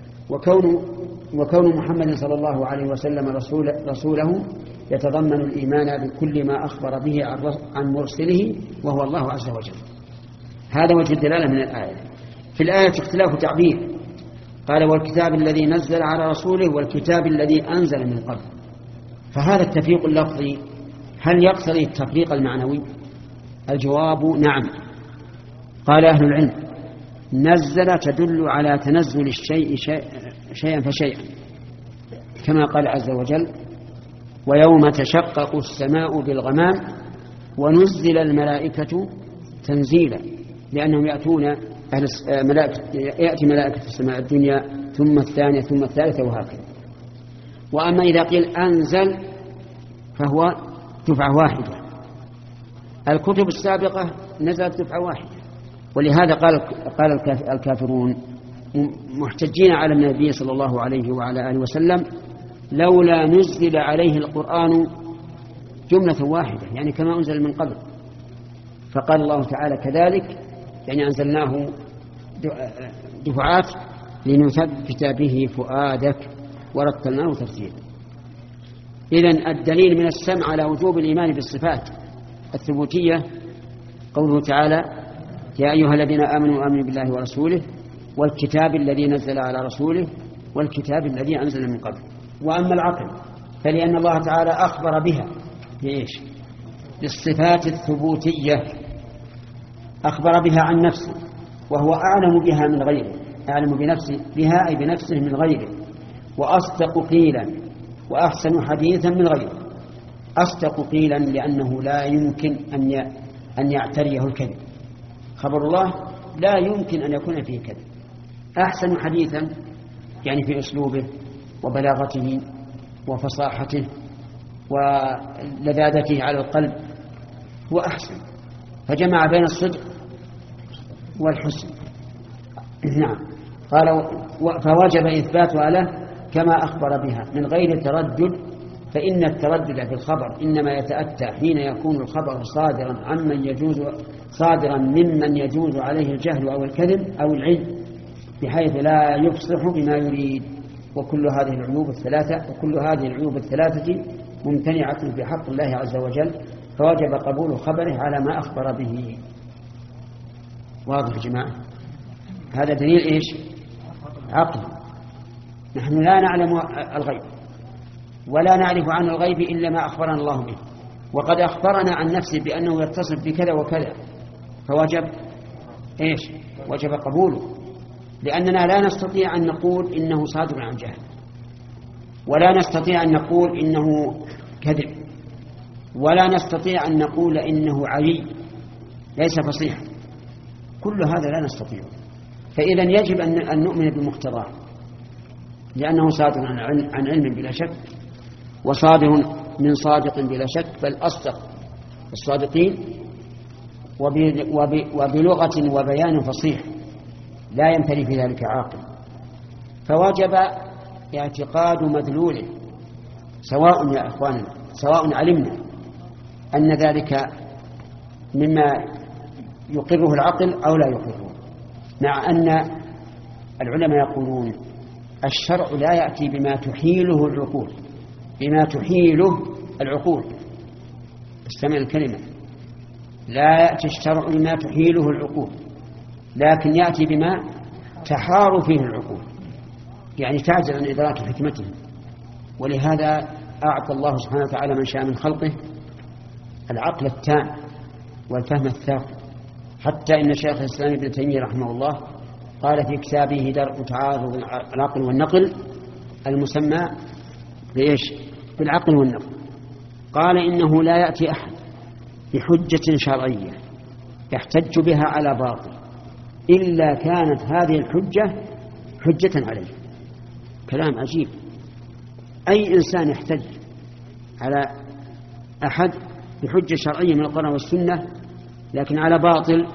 وكون محمد صلى الله عليه وسلم رسوله يتضمن الإيمان بكل ما أخبر به عن مرسله وهو الله عز وجل. هذا وجه الدلالة من الآية. في الآية اختلاف تعبير، قال: والكتاب الذي نزل على رسوله والكتاب الذي أنزل من قبل. فهذا التفريق اللفظي هل يقتضي التفريق المعنوي؟ الجواب نعم. قال أهل العلم: نزل تدل على تنزل الشيء شيئا فشيئا، كما قال عز وجل: ويوم تشقق السماء بالغمام ونزل الملائكة تنزيلا، لأنهم يأتي ملائكة في السماء الدنيا ثم الثانية ثم الثالثة وهكذا. وأما إذا قيل أنزل فهو دفعة واحدة، الكتب السابقة نزلت دفعة واحدة، ولهذا قال الكافرون محتجين على النبي صلى الله عليه وعلى آله وسلم: لولا نزل عليه القرآن جملة واحدة، يعني كما أنزل من قبل. فقال الله تعالى: كذلك، يعني أنزلناه دفعات لنثبت به فؤادك ورتلناه ترتيلا. إذن الدليل من السمع على وجوب الإيمان بالصفات الثبوتية قوله تعالى: يا أيها الذين آمنوا بالله ورسوله والكتاب الذي نزل على رسوله والكتاب الذي أنزل من قبل. وأما العقل فلأن الله تعالى أخبر بها بإيش؟ بالصفات الثبوتية، أخبر بها عن نفسه وهو أعلم بها من غيره، أعلم بها أي بنفسه من غيره، وأصدق قيلا وأحسن حديثا من غيره. أصدق قيلا لأنه لا يمكن أن يعتريه الكذب، خبر الله لا يمكن أن يكون فيه كذب. أحسن حديثا يعني في أسلوبه وبلاغته وفصاحته ولذاذته على القلب هو أحسن، فجمع بين الصدق والحسن. نعم. قال: فوجب إثباتها له كما أخبر بها من غير تردد، فإن التردد في الخبر إنما يتأتى حين يكون الخبر صادرا ممن يجوز عليه الجهل أو الكذب أو العلم، بحيث لا يفصح بما يريد. وكل هذه العيوب الثلاثة ممتنعة في حق الله عز وجل، فوجب قبول خبره على ما أخبر به. واضح يا جماعة؟ هذا دليل إيش؟ عقل. نحن لا نعلم الغيب ولا نعرف عن الغيب إلا ما أخبرنا الله به، وقد أخبرنا عن نفسه بأنه يتصف بكذا وكذا، فوجب إيش؟ وجب قبوله، لأننا لا نستطيع أن نقول إنه صادر عن جهل، ولا نستطيع أن نقول إنه كذب، ولا نستطيع أن نقول إنه عيي ليس فصيحا، كل هذا لا نستطيع. فإذا يجب أن نؤمن بمقتضاه، لأنه صادق عن علم بلا شك، وصادق من صادق بلا شك، بل أصدق الصادقين، وبلغة وبيان فصيح لا يمتلي في ذلك عاقل. فوجب اعتقاد مدلوله، سواء يا أخواننا سواء علمنا أن ذلك مما يقره العقل أو لا يقره، مع أن العلماء يقولون الشرع لا يأتي بما تحيله العقول، بما تحيله العقول، استمع الكلمة، لا يأتي الشرع بما تحيله العقول، لكن يأتي بما تحار فيه العقول، يعني تعجز عن إدراك حكمته. ولهذا أعطى الله سبحانه وتعالى من شاء من خلقه العقل التام والفهم الثاقب، حتى إن شيخ الإسلام ابن تيمية رحمه الله قال في كتابه درء تعارض العقل والنقل المسمى بإيش؟ بالعقل والنقل، قال إنه لا يأتي أحد بحجة شرعية يحتج بها على باطل إلا كانت هذه الحجة حجة عليه. كلام عجيب. أي إنسان يحتج على أحد بحجة شرعية من القرآن والسنة لكن على باطل،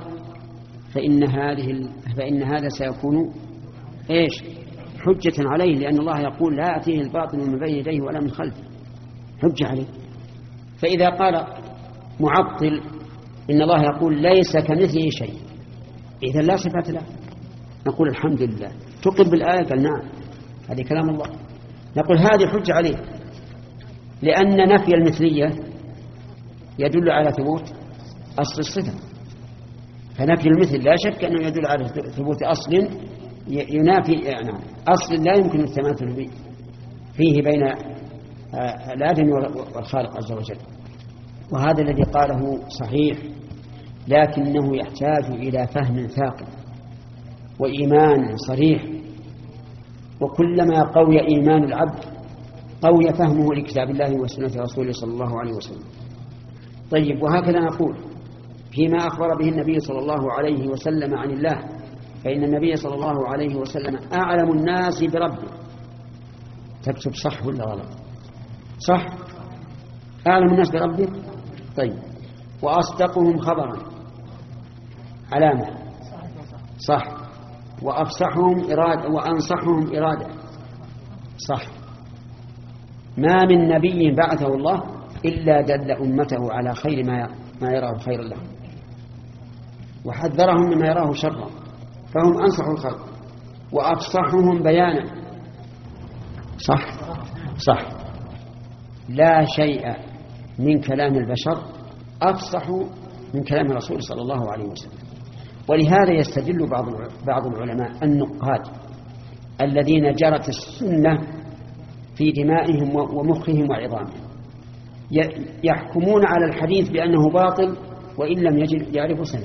فإن هذا سيكون إيش؟ حجة عليه، لأن الله يقول لا يأتيه الباطل من بين يديه ولا من خلفه، حجة عليه. فإذا قال معطل إن الله يقول ليس كمثله شيء، إذن لا صفات له، نقول الحمد لله. تقر بالآية؟ قال نعم، هذه كلام الله. نقول هذه حجة عليه، لأن نفي المثلية يدل على ثبوت أصل الصفة، فنفي المثل لا شك أنه يدل على ثبوت أصل ينافي يعني أصل لا يمكن التماثل فيه بين الآدم والخالق عز وجل. وهذا الذي قاله صحيح، لكنه يحتاج إلى فهم ثاقب وإيمان صريح، وكلما قوي إيمان العبد قوي فهمه لكتاب الله وسنة رسوله صلى الله عليه وسلم. طيب، وهكذا نقول فيما أخبر به النبي صلى الله عليه وسلم عن الله، فإن النبي صلى الله عليه وسلم أعلم الناس بربه. تكتب صح ولا غلط؟ صح، أعلم الناس بربه. طيب، وأصدقهم خبرا، علامة صح، وأفصحهم إرادة وأنصحهم إرادة، صح. ما من نبي بعثه الله إلا دل أمته على خير ما يراه خيرا لهم، وحذرهم مما يراه شرا، فهم أنصح الخلق وأفصحهم بيانا، صح صح. لا شيء من كلام البشر أفصح من كلام الرسول صلى الله عليه وسلم. ولهذا يستدل بعض العلماء النقاد الذين جرت السنة في دمائهم ومخهم وعظامهم، يحكمون على الحديث بأنه باطل وإن لم يعرفوا سنده.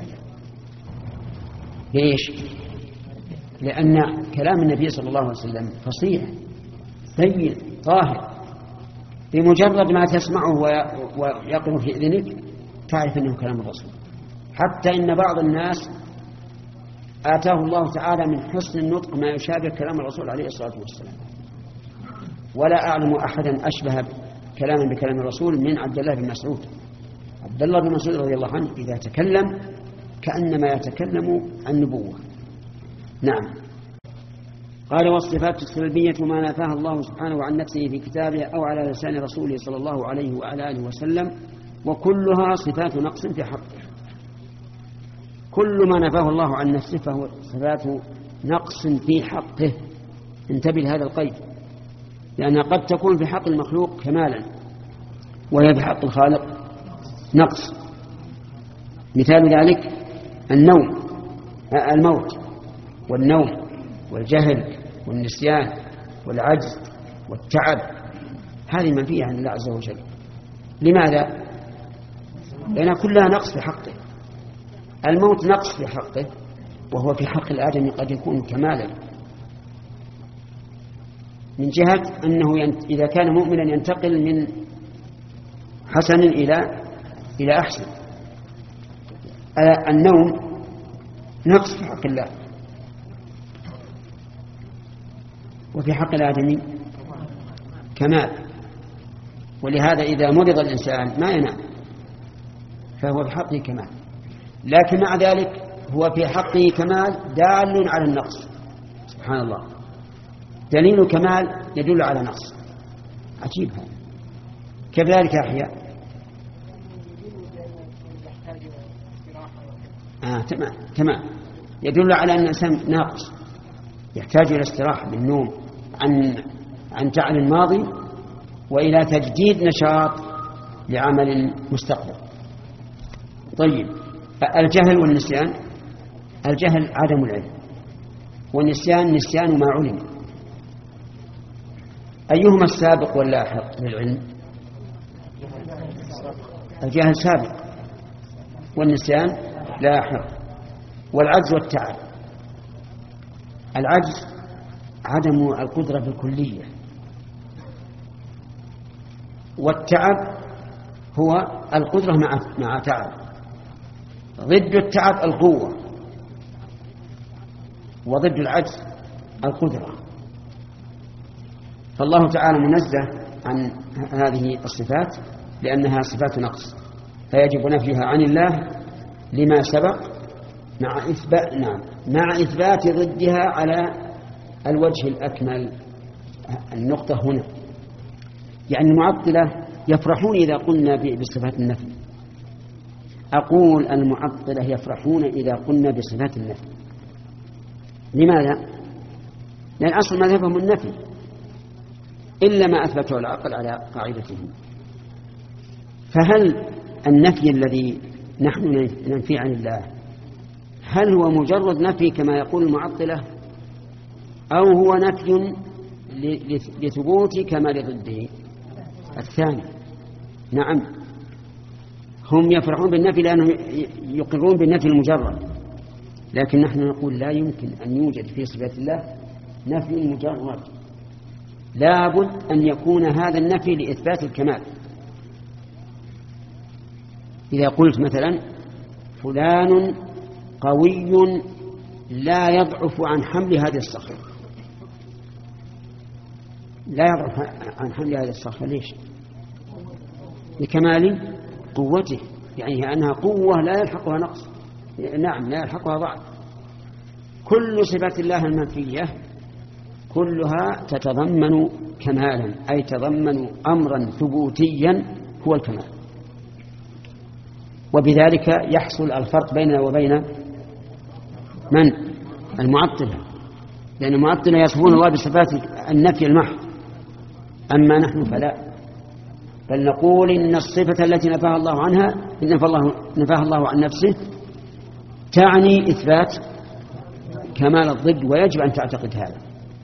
ليش؟ لأن كلام النبي صلى الله عليه وسلم فصيح بين طاهر، بمجرد ما تسمعه ويقر في إذنك تعرف أنه كلام الرسول. حتى إن بعض الناس آتاه الله تعالى من حسن النطق ما يشابه كلام الرسول عليه الصلاة والسلام، ولا أعلم أحدا أشبه كلاما بكلام الرسول من عبد الله بن مسعود. عبد الله بن مسعود رضي الله عنه إذا تكلم كأنما يتكلم عن نبوة. نعم. قال: والصفات السلبية ما نفاها الله سبحانه عن نفسه في كتابه أو على لسان رسوله صلى الله عليه وعلى آله وسلم، وكلها صفات نقص في حقه. كل ما نفاه الله عن نفسه فهو صفات نقص في حقه. انتبه لهذا القيد، لأنها قد تكون في حق المخلوق كمالا وهي في حق الخالق نقص. مثال ذلك الموت والنوم والجهل والنسيان والعجز والتعب، هذه منفية عن الله عز وجل. لماذا؟ لأن كلها نقص في حقه. الموت نقص في حقه، وهو في حق الآدم قد يكون كمالا، من جهة أنه إذا كان مؤمنا ينتقل من حسن إلى أحسن. النوم نقص في حق الله، وفي حق الآدمي كمال. ولهذا إذا مرض الإنسان ما ينام فهو بحقه كمال، لكن مع ذلك هو في حقه كمال دال على النقص. سبحان الله، دليل كمال يدل على نقص، عجيب هذا. كذلك أحياء تمام يدل على أن الإنسان ناقص يحتاج إلى استراحة بالنوم عن تعب ماضي وإلى تجديد نشاط لعمل مستقبل. طيب، الجهل والنسيان. الجهل عدم العلم، والنسيان نسيان ما علم. أيهما السابق واللاحق للعلم؟ الجهل سابق والنسيان لاحق. والعجز والتعب. العجز عدم القدرة بالكلية، والتعب هو القدرة مع تعب. ضد التعب القوة، وضد العجز القدرة. فالله تعالى منزه عن هذه الصفات لأنها صفات نقص، فيجب نفيها عن الله لما سبق مع إثبات ضدها على الوجه الأكمل. النقطة هنا يعني المعطلة يفرحون إذا قلنا بصفات النفي. أقول المعطلة يفرحون إذا قلنا بصفات النفي. لماذا؟ لأن أصل مذهبهم النفي إلا ما أثبته العقل على قاعدتهم. فهل النفي الذي نحن ننفي عن الله هل هو مجرد نفي كما يقول المعطلة، أو هو نفي لثبوت كمال ضده؟ الثاني. نعم، هم يفرحون بالنفي لأنهم يقرون بالنفي المجرد، لكن نحن نقول لا يمكن أن يوجد في صفات الله نفي مجرد، لابد أن يكون هذا النفي لإثبات الكمال. إذا قلت مثلا فلان قوي لا يضعف عن حمل هذه الصخرة، لا يضعف عن حمل هذه الصخرة، ليش؟ لكمال قوته، يعني أنها قوة لا يلحقها نقص، نعم لا يلحقها ضعف. كل صفات الله المنفية كلها تتضمن كمالا، أي تضمن أمرا ثبوتيا هو الكمال. وبذلك يحصل الفرق بيننا وبين من؟ المعطلة، لأن المعطلة يصفون الله بصفات النفي المحض، أما نحن فلا، بل نقول إن الصفة التي نفاها الله عنها نفاها الله عن نفسه تعني إثبات كمال الضد، ويجب أن تعتقد هذا.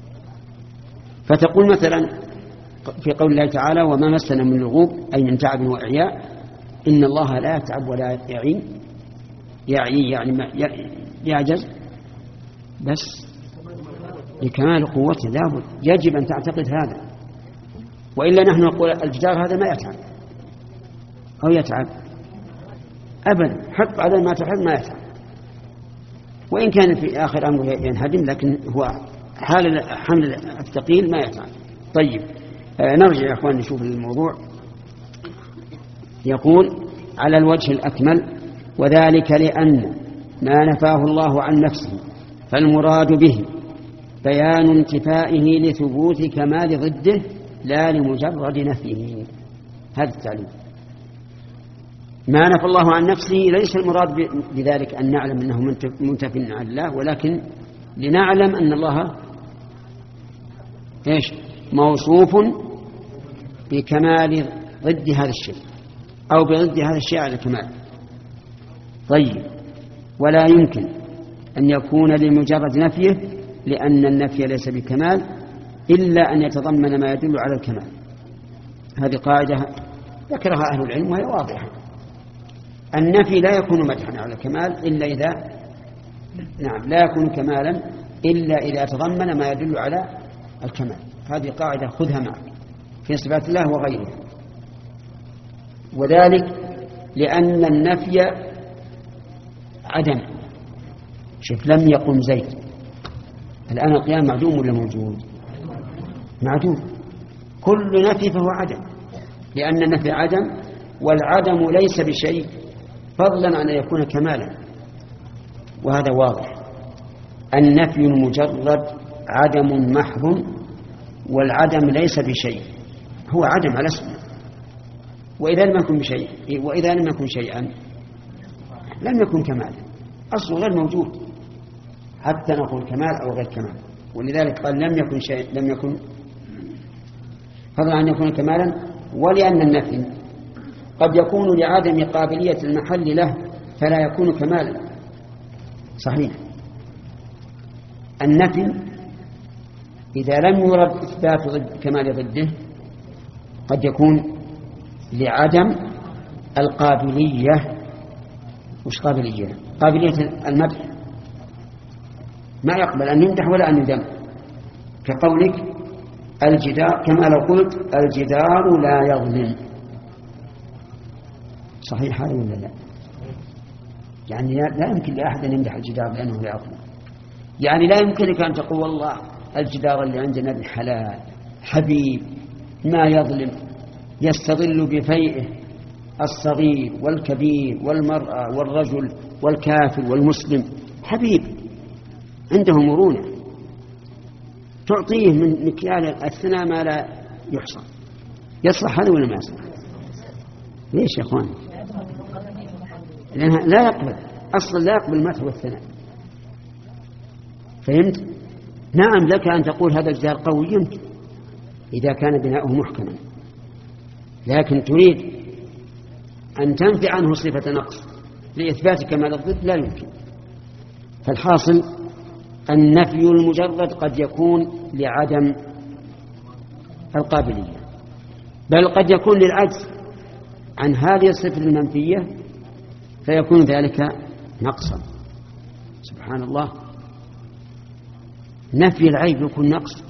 فتقول مثلا في قول الله تعالى وما مسنا من لغوب أي من تعب وإعياء، إن الله لا يتعب ولا يعي يعني ما يعجز، بس لكمال قوته لابد، يجب أن تعتقد هذا، وإلا نحن نقول الجدار هذا ما يتعب أو يتعب أبدا، حط على ما تحب ما يتعب، وإن كان في آخر أمره ينهدم، لكن هو حمل الثقيل ما يتعب. طيب نرجع يا أخوان نشوف الموضوع. يقول على الوجه الأكمل وذلك لأن ما نفاه الله عن نفسه فالمراد به بيان انتفائه لثبوت كمال ضده لا لمجرد نفيه. هذا التعليم ما نفى الله عن نفسه ليس المراد بذلك أن نعلم أنه منتف عن الله، ولكن لنعلم أن الله موصوف بكمال ضد هذا الشيء أو بضد هذا الشيء على الكمال. طيب، ولا يمكن أن يكون لمجرد نفيه لأن النفي ليس بكمال إلا أن يتضمن ما يدل على الكمال. هذه قاعدة ذكرها أهل العلم وهي واضحة. النفي لا يكون مدحا على الكمال إلا إذا لا يكون كمالا إلا إذا تضمن ما يدل على الكمال. هذه قاعدة خذها معك في صفات الله وغيرها. وذلك لأن النفي عدم شوف لم يقم زيد، الآن القيام معدوم ولا موجود؟ معدوم. كل نفي فهو عدم، لأن النفي عدم، والعدم ليس بشيء فضلا عن أن يكون كمالا، وهذا واضح. النفي المجرد عدم محض، والعدم ليس بشيء، هو عدم على اسمه. وإذا لم يكن بشيء، وإذا لم يكن شيئا لم يكن كمالا، أصله غير موجود حتى نقول كمال أو غير كمال. ولذلك قال لم يكن شيء، لم يكن فضلا عن يكون كمالا. ولأن النفي قد يكون لعدم قابلية المحل له فلا يكون كمالا. صحيح، النفي إذا لم يرد إثبات كمال ضده قد يكون لعدم القابلية. وش قابلية؟ قابلية المدح، ما يقبل أن يمدح ولا أن يذم، كقولك الجدار، كما لو قلت الجدار لا يظلم. صحيح هذا ولا لا؟ يعني لا يمكن لأحد أن يمدح الجدار لأنه لا يظلم. يعني لا يمكنك أن تقول والله الجدار اللي عندنا بالحلال حبيب ما يظلم، يستظل بفيئه الصغير والكبير والمرأة والرجل والكافر والمسلم، حبيب عنده مرونة، تعطيه من مكيال الثناء ما لا يحصى. يصلح هذا ولا ما يصلح؟ ليش يا أخوان؟ لأنها لا يقبل، أصلا لا يقبل المدح والثناء. فهمت؟ نعم لك أن تقول هذا الجدار قوي، يمكن إذا كان بناؤه محكما، لكن تريد أن تنفي عنه صفة نقص لإثبات كمال الضد، لا يمكن. فالحاصل النفي المجرد قد يكون لعدم القابلية، بل قد يكون للعجز عن هذه الصفة المنفية فيكون ذلك نقصا. سبحان الله، نفي العيب يكون نقص،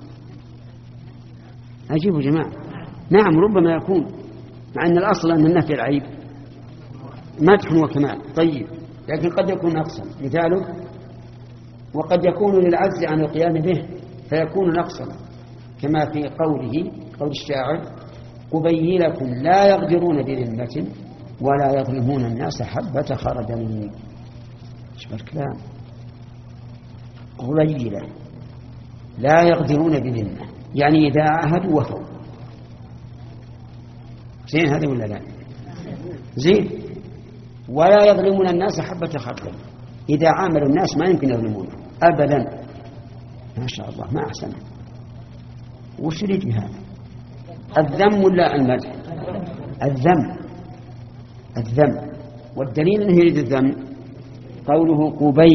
عجيب يا جماعة. نعم ربما يكون، مع أن الأصل أن النفي العيب مدح وكمال، طيب، لكن قد يكون نقصا مثاله، وقد يكون للعجز عن القيام به فيكون نقصا، كما في قوله قول الشاعر قبيلكم لا يغدرون بذمة ولا يظلمون الناس حبة خردل. شوف الكلام، قبيلة لا يغدرون بذمة، يعني إذا عاهدوا وفوا. زين هذا ولا لا؟ زين. ولا يظلمون الناس حبة خردل، إذا عاملوا الناس ما يمكن يظلمونه أبدا. ما شاء الله، ما أحسنه. وش يريد بهذا؟ الذم ولا المدح؟ الذم. والدليل أنه يريد الذم قوله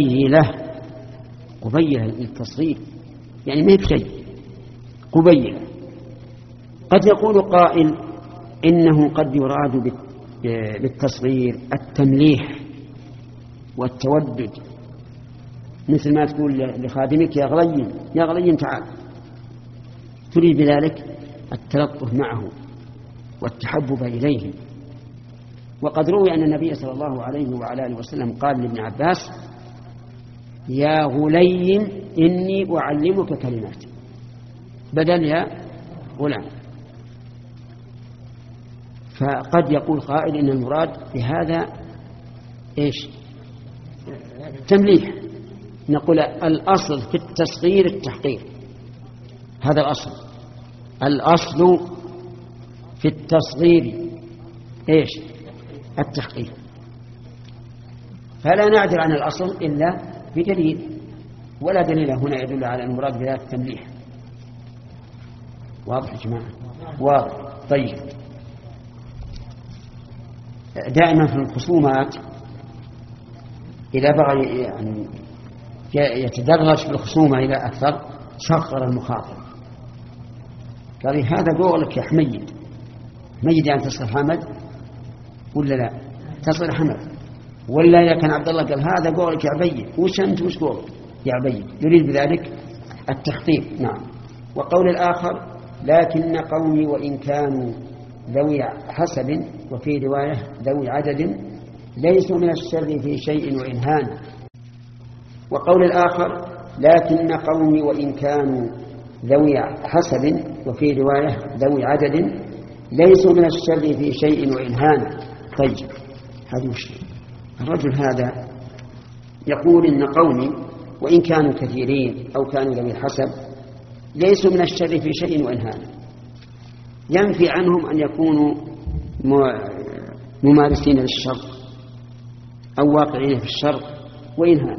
قبيلة للتصغير، يعني ما هي بشيء، قبيلة. قد يقول قائل إنه قد يراد بالتصغير التمليح والتودد، مثل ما تقول لخادمك يا غليم تعال، تريد بذلك التلطف معه والتحبب إليه. وقد روي أن النبي صلى الله عليه وعلى آله وسلم قال لابن عباس يا غليم إني أعلمك كلمات، بدل يا غلام. فقد يقول قائل إن المراد بهذا إيش؟ تمليح. نقول الأصل في التصغير التحقير، هذا الأصل في التصغير إيش؟ التحقير. فلا نعدل عن الأصل إلا بدليل، ولا دليل هنا يدل على المراد بذلك التمليح. واضح يا جماعة؟ واضح. طيب، دائما في الخصومات إذا بغى يعني يتدرج في الخصومة إلى أكثر صغر المخاطب، قال هذا قولك يا حميد يعني تصل حمد ولا لا؟ تصل حمد. ولا إذا كان عبد الله قال هذا قولك يا عبيد، وش أنت وش قولك يا عبيد، يريد بذلك التخفيف. نعم. وقول الآخر لكن قومي وإن كانوا ذوي حسب، وفي رواية ذوي عدد، ليسوا من الشر في شيء وإن هان. وقول الآخر لكن قومي وإن كانوا ذوي حسب وفي رواية ذوي عدد ليسوا من الشر في شيء وإن هان. طيب هذا مشكلة. الرجل هذا يقول إن قومي وإن كانوا كثيرين أو كانوا ذوي الحسب ليسوا من الشر في شيء وإن هان، ينفي عنهم أن يكونوا ممارسين للشر أو واقعين في الشر وإن هان.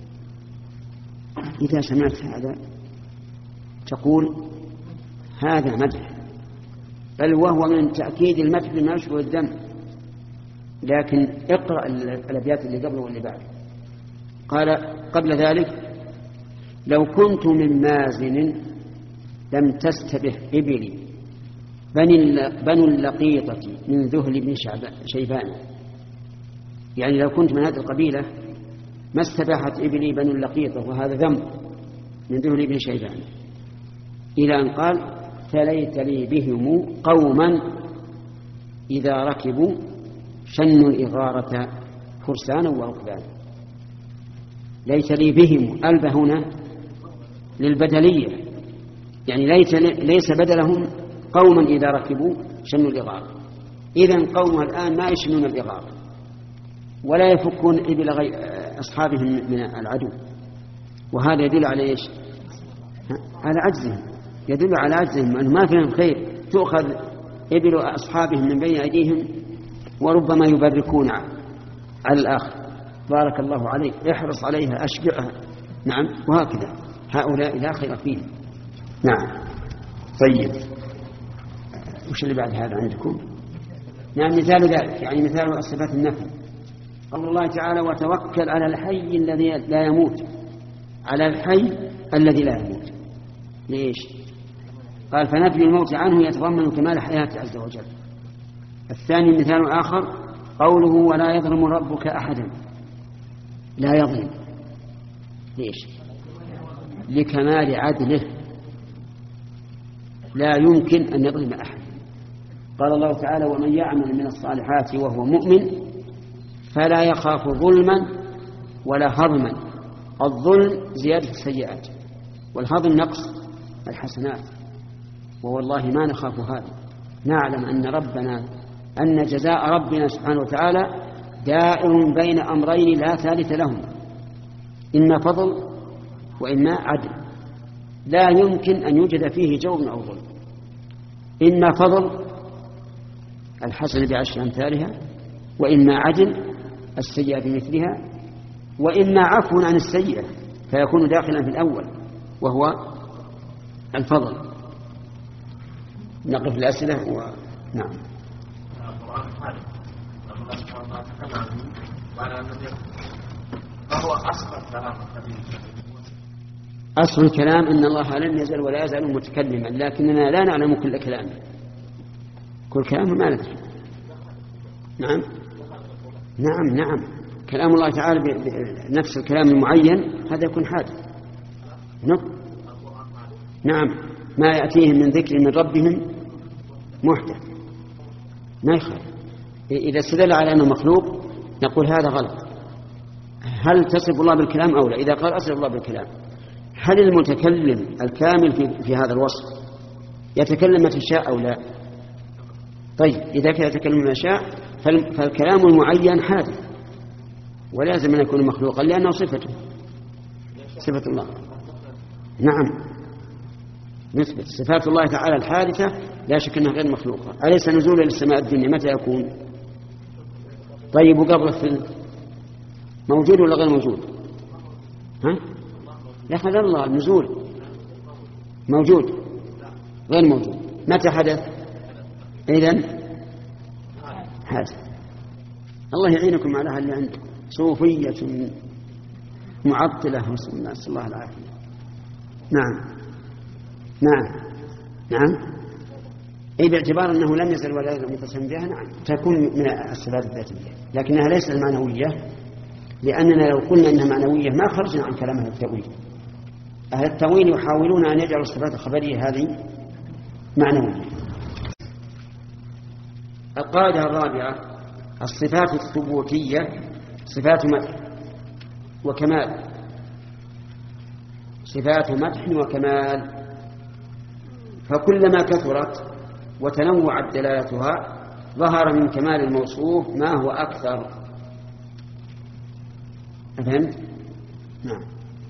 إذا سمعت هذا تقول هذا مدح، بل وهو من تأكيد المدح بما يشبه الذم. لكن اقرأ الأبيات اللي قبله واللي بعده. قال قبل ذلك لو كنت من مازن لم تستبح إبلي بنو اللقيطة من ذهل بن شيبان. يعني لو كنت من هذه القبيلة ما استباحت إبلي بنو اللقيطة، وهذا ذنب من ذهل بن شيبان. إلى أن قال فليت لي بهم قوما إذا ركبوا شنوا الإغارة فرسانا وركبانا. ليت لي بهم ألب هنا للبدلية، يعني ليس بدلهم قوما إذا ركبوا شنوا الإغارة. إذن قومها الآن ما يشنون الإغارة ولا يفكون إبل أصحابهم من العدو، وهذا يدل على إيش؟ على عجزهم، يدل على عجزهم أنه ما فيهم خير. تؤخذ إبل أصحابهم من بين أيديهم وربما يبركون على الآخر. بارك الله عليك، احرص عليها، أشبعها. نعم، وهكذا هؤلاء لا خير فيهم. نعم. طيب وش اللي بعد هذا عندكم؟ نعم، مثال ذلك يعني مثال صفات النفي قول الله تعالى وتوكل على الحي الذي لا يموت. على الحي الذي لا يموت. ليش؟ قال فنفي الموت عنه يتضمن كمال حياته عز وجل. الثاني مثال آخر قوله ولا يظلم ربك أحدا. لا يظلم. ليش؟ لكمال عدله، لا يمكن أن يظلم أحد. قال الله تعالى ومن يعمل من الصالحات وهو مؤمن فلا يخاف ظلما ولا هضما. الظلم زيادة السيئات والهضم نقص الحسنات، ووالله ما نخاف هذا. نعلم أن جزاء ربنا سبحانه وتعالى دائر بين أمرين لا ثالث لهم، إما فضل وإما عدل. لا يمكن أن يوجد فيه جور أو ظلم. إما فضل الحسن بعشر أمثالها، وإما عدل السيئة بمثلها، وإما عفو عن السيئة فيكون داخلا في الأول وهو الفضل. نقف الأسئلة نعم. أصل الكلام أن الله لم يزل ولا يزال متكلما، لكننا لا نعلم كل كلامه. كل كلامه ما ندري. نعم نعم نعم. كلام الله تعالى بنفس الكلام المعين هذا يكون حادث. نعم، ما يأتيهم من ذكر من ربهم محدث ما يخالف. إذا استدل على أنه مخلوق نقول هذا غلط. هل تصف الله بالكلام أو لا؟ إذا قال أصف الله بالكلام، هل المتكلم الكامل في هذا الوصف يتكلم متى شاء أو لا؟ طيب إذا كان يتكلم ما شاء فالكلام المعين حادث ولازم أن يكون مخلوقا لأنه صفة الله. نعم، نثبت صفات الله تعالى الحادثة لا شك أنها غير مخلوقة. أليس نزول للسماء الدنيا متى يكون؟ طيب وقبل الثلث موجود ولا غير موجود؟ ها؟ يحمد الله النزول موجود غير موجود. متى حدث؟ إذن حدث. الله يعينكم على اللي عندكم صوفية معطلة نسأل الله العافية. نعم نعم نعم. أي باعتبار أنه لم يزل ولا يزل متصم بها نعم تكون من الصفات الذاتية، لكنها ليست المعنوية، لأننا لو قلنا إنها معنوية ما خرجنا عن كلام أهل التأويل. أهل التأويل يحاولون أن يجعلوا الصفات الخبرية هذه معنوية. القاعدة الرابعة الصفات الثبوتية صفات مدح وكمال صفات مدح وكمال. فكلما كثرت وتنوعت دلالتها ظهر من كمال الموصوف ما هو أكثر. أفهمت؟ نعم.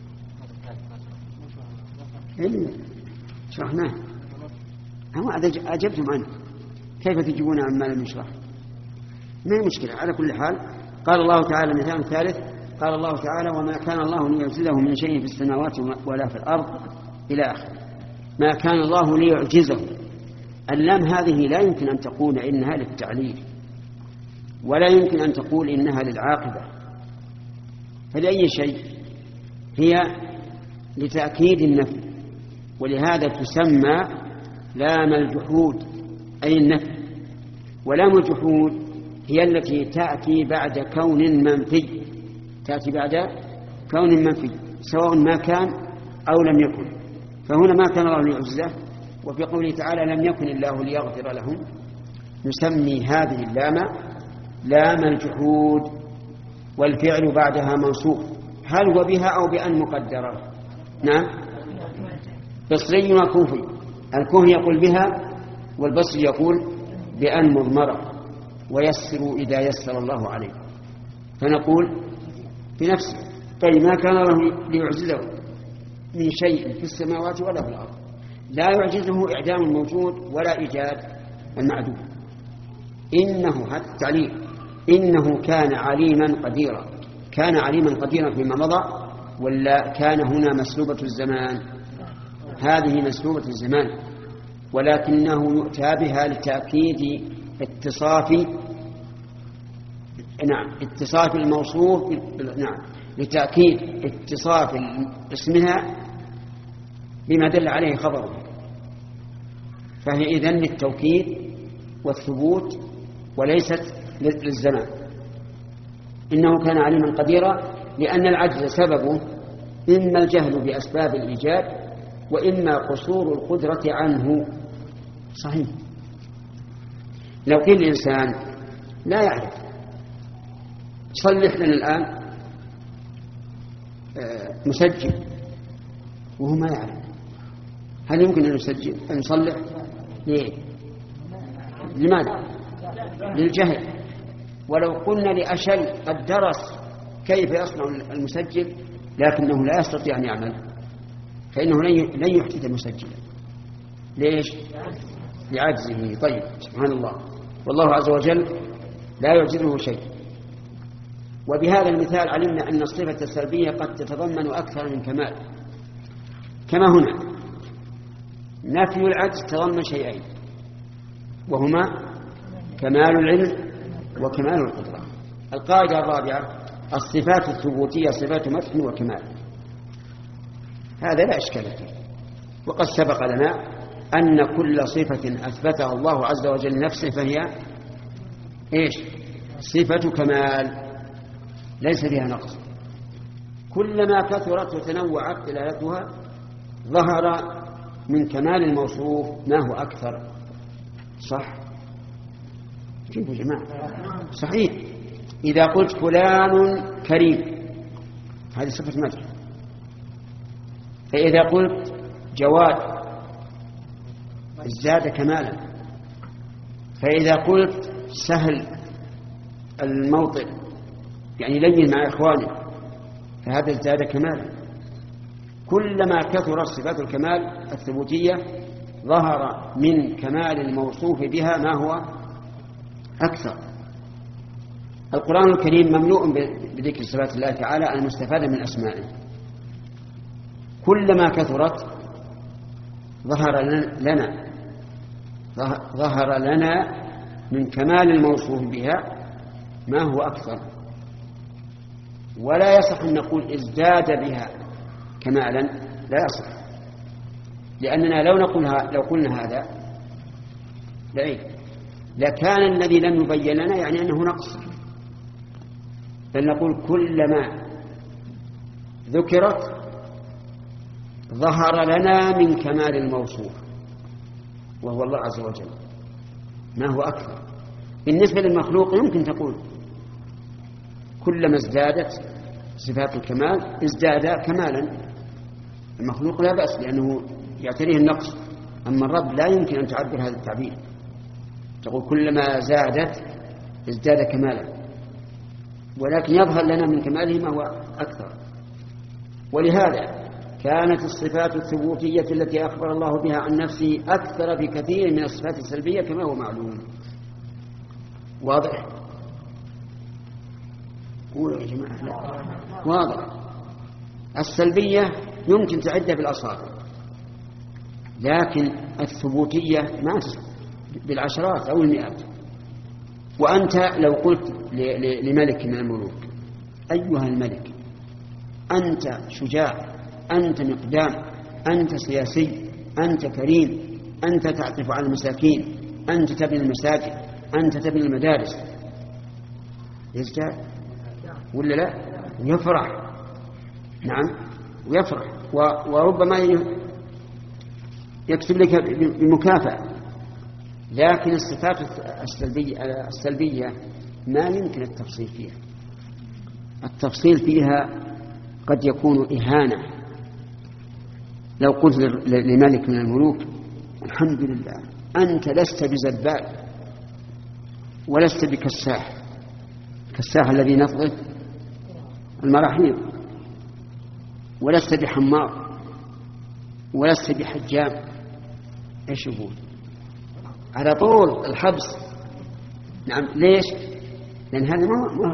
شرحناه. أجبتم عنه، كيف تجيبون عما لم يشرح؟ ما هي مشكلة. على كل حال قال الله تعالى مثال ثالث، قال الله تعالى: وما كان الله ليعجزه من شيء في السماوات ولا في الأرض إلى آخره. ما كان الله ليعجزه. اللام هذه لا يمكن أن تقول إنها للتعليل، ولا يمكن أن تقول إنها للعاقبة، فلأي شيء هي لتأكيد النفي، ولهذا تسمى لام الجحود أي النفي. ولام الجحود هي التي تأتي بعد كون منفي، تأتي بعد كون منفي سواء ما كان أو لم يكن. فهنا ما كان الله ليعجزه، وفي قوله تعالى: لم يكن الله ليغفر لهم، نسمي هذه اللام لام الجحود، والفعل بعدها منصوب. هل هو بها أو بأن مقدرة؟ نعم. بصري وكوفي. الكوفي يقول بها، والبصري يقول بأن مضمرة، ويسروا إذا يسر الله عليه. فنقول بنفسه: طيب ما كان الله ليعجزه من شيء في السماوات ولا في الأرض. لا يعجزه إعدام الموجود ولا إيجاد المعدوم. إنه، هذا التعليل، إنه كان عليما قديرا. كان عليما قديرا فيما مضى، ولا كان هنا مسلوبة الزمان؟ هذه مسلوبة الزمان، ولكنه يؤتى بها لتأكيد اتصاف الموصوف، لتأكيد اتصاف اسمها بما دل عليه خبره. فهي إذن للتوكيد والثبوت وليست للزمان. إنه كان عليما قديرا، لأن العجز سببه إما الجهل بأسباب الإيجاد، وإما قصور القدرة عنه. صحيح. لو قيل الإنسان لا يعرف، صلح لنا الآن مسجل وهو ما يعرف، هل يمكن أن يسجل أن يصلح؟ ليه؟ لماذا؟ للجهل. ولو قلنا لأشل قد درس كيف يصنع المسجل لكنه لا يستطيع أن يعمل، فإنه لن يحدث المسجل. ليش؟ لعجزه. طيب، سبحان الله، والله عز وجل لا يعجزه شيء. وبهذا المثال علمنا أن الصفة السلبية قد تتضمن أكثر من كمال، كما هنا نفي العجز تضمن شيئين، وهما كمال العلم وكمال القدرة. القاعدة الرابعة: الصفات الثبوتية صفات مدح وكمال. هذا لا إشكال فيه، وقد سبق لنا أن كل صفة أثبتها الله عز وجل لنفسه فهي إيش؟ صفة كمال ليس فيها نقص. كلما كثرت وتنوعت دلالتها ظهر من كمال الموصوف ما هو أكثر. صح؟ كيف يا جماعة؟ صحيح. إذا قلت فلان كريم هذه صفة مدح، فإذا قلت جواد ازداد كمالا، فإذا قلت سهل الموطن يعني لين مع إخوانه فهذا ازداد كمالا. كلما كثرت صفات الكمال الثبوتية ظهر من كمال الموصوف بها ما هو أكثر. القرآن الكريم مملوء بذكر صفات الله تعالى المستفادة من أسمائه. كلما كثرت ظهر لنا من كمال الموصوف بها ما هو أكثر. ولا يصح أن نقول ازداد بها كمالا، لا يصح، لأننا لو قلنا هذا لكان الذي لم يبين لنا يعني أنه نقص. بل نقول كلما ذكرت ظهر لنا من كمال الموصوف وهو الله عز وجل ما هو أكثر. بالنسبة للمخلوق يمكن تقول كلما ازدادت صفات الكمال ازداد كمالا، المخلوق لا بأس لأنه يعتريه النقص، أما الرب لا يمكن أن تعبر هذا التعبير، تقول كلما زادت ازداد كمالا، ولكن يظهر لنا من كماله ما هو أكثر. ولهذا كانت الصفات الثبوتية التي أخبر الله بها عن نفسه أكثر بكثير من الصفات السلبية كما هو معلوم. واضح؟ قولوا يا جماعة. لا. واضح. السلبية يمكن تعدها بالأصابع، لكن الثبوتية ما بالعشرات أو المئات. وأنت لو قلت لملك من الملوك أيها الملك أنت شجاع، أنت مقدام، أنت سياسي، أنت كريم، أنت تعطف على المساكين، أنت تبني المساجد، أنت تبني المدارس، يزداد ولا لا؟ يفرح. نعم ويفرح، وربما يكتب لك بمكافأة. لكن الصفات السلبية ما يمكن التفصيل فيها. التفصيل فيها قد يكون إهانة. لو قلت لملك من الملوك الحمد لله أنت لست بزبال ولست بكساح، كساح الذي نفضه المراحيض، ولست بحمار ولست بحجام، ايش يقول؟ على طول الحبس. نعم ليش؟ لأن هذا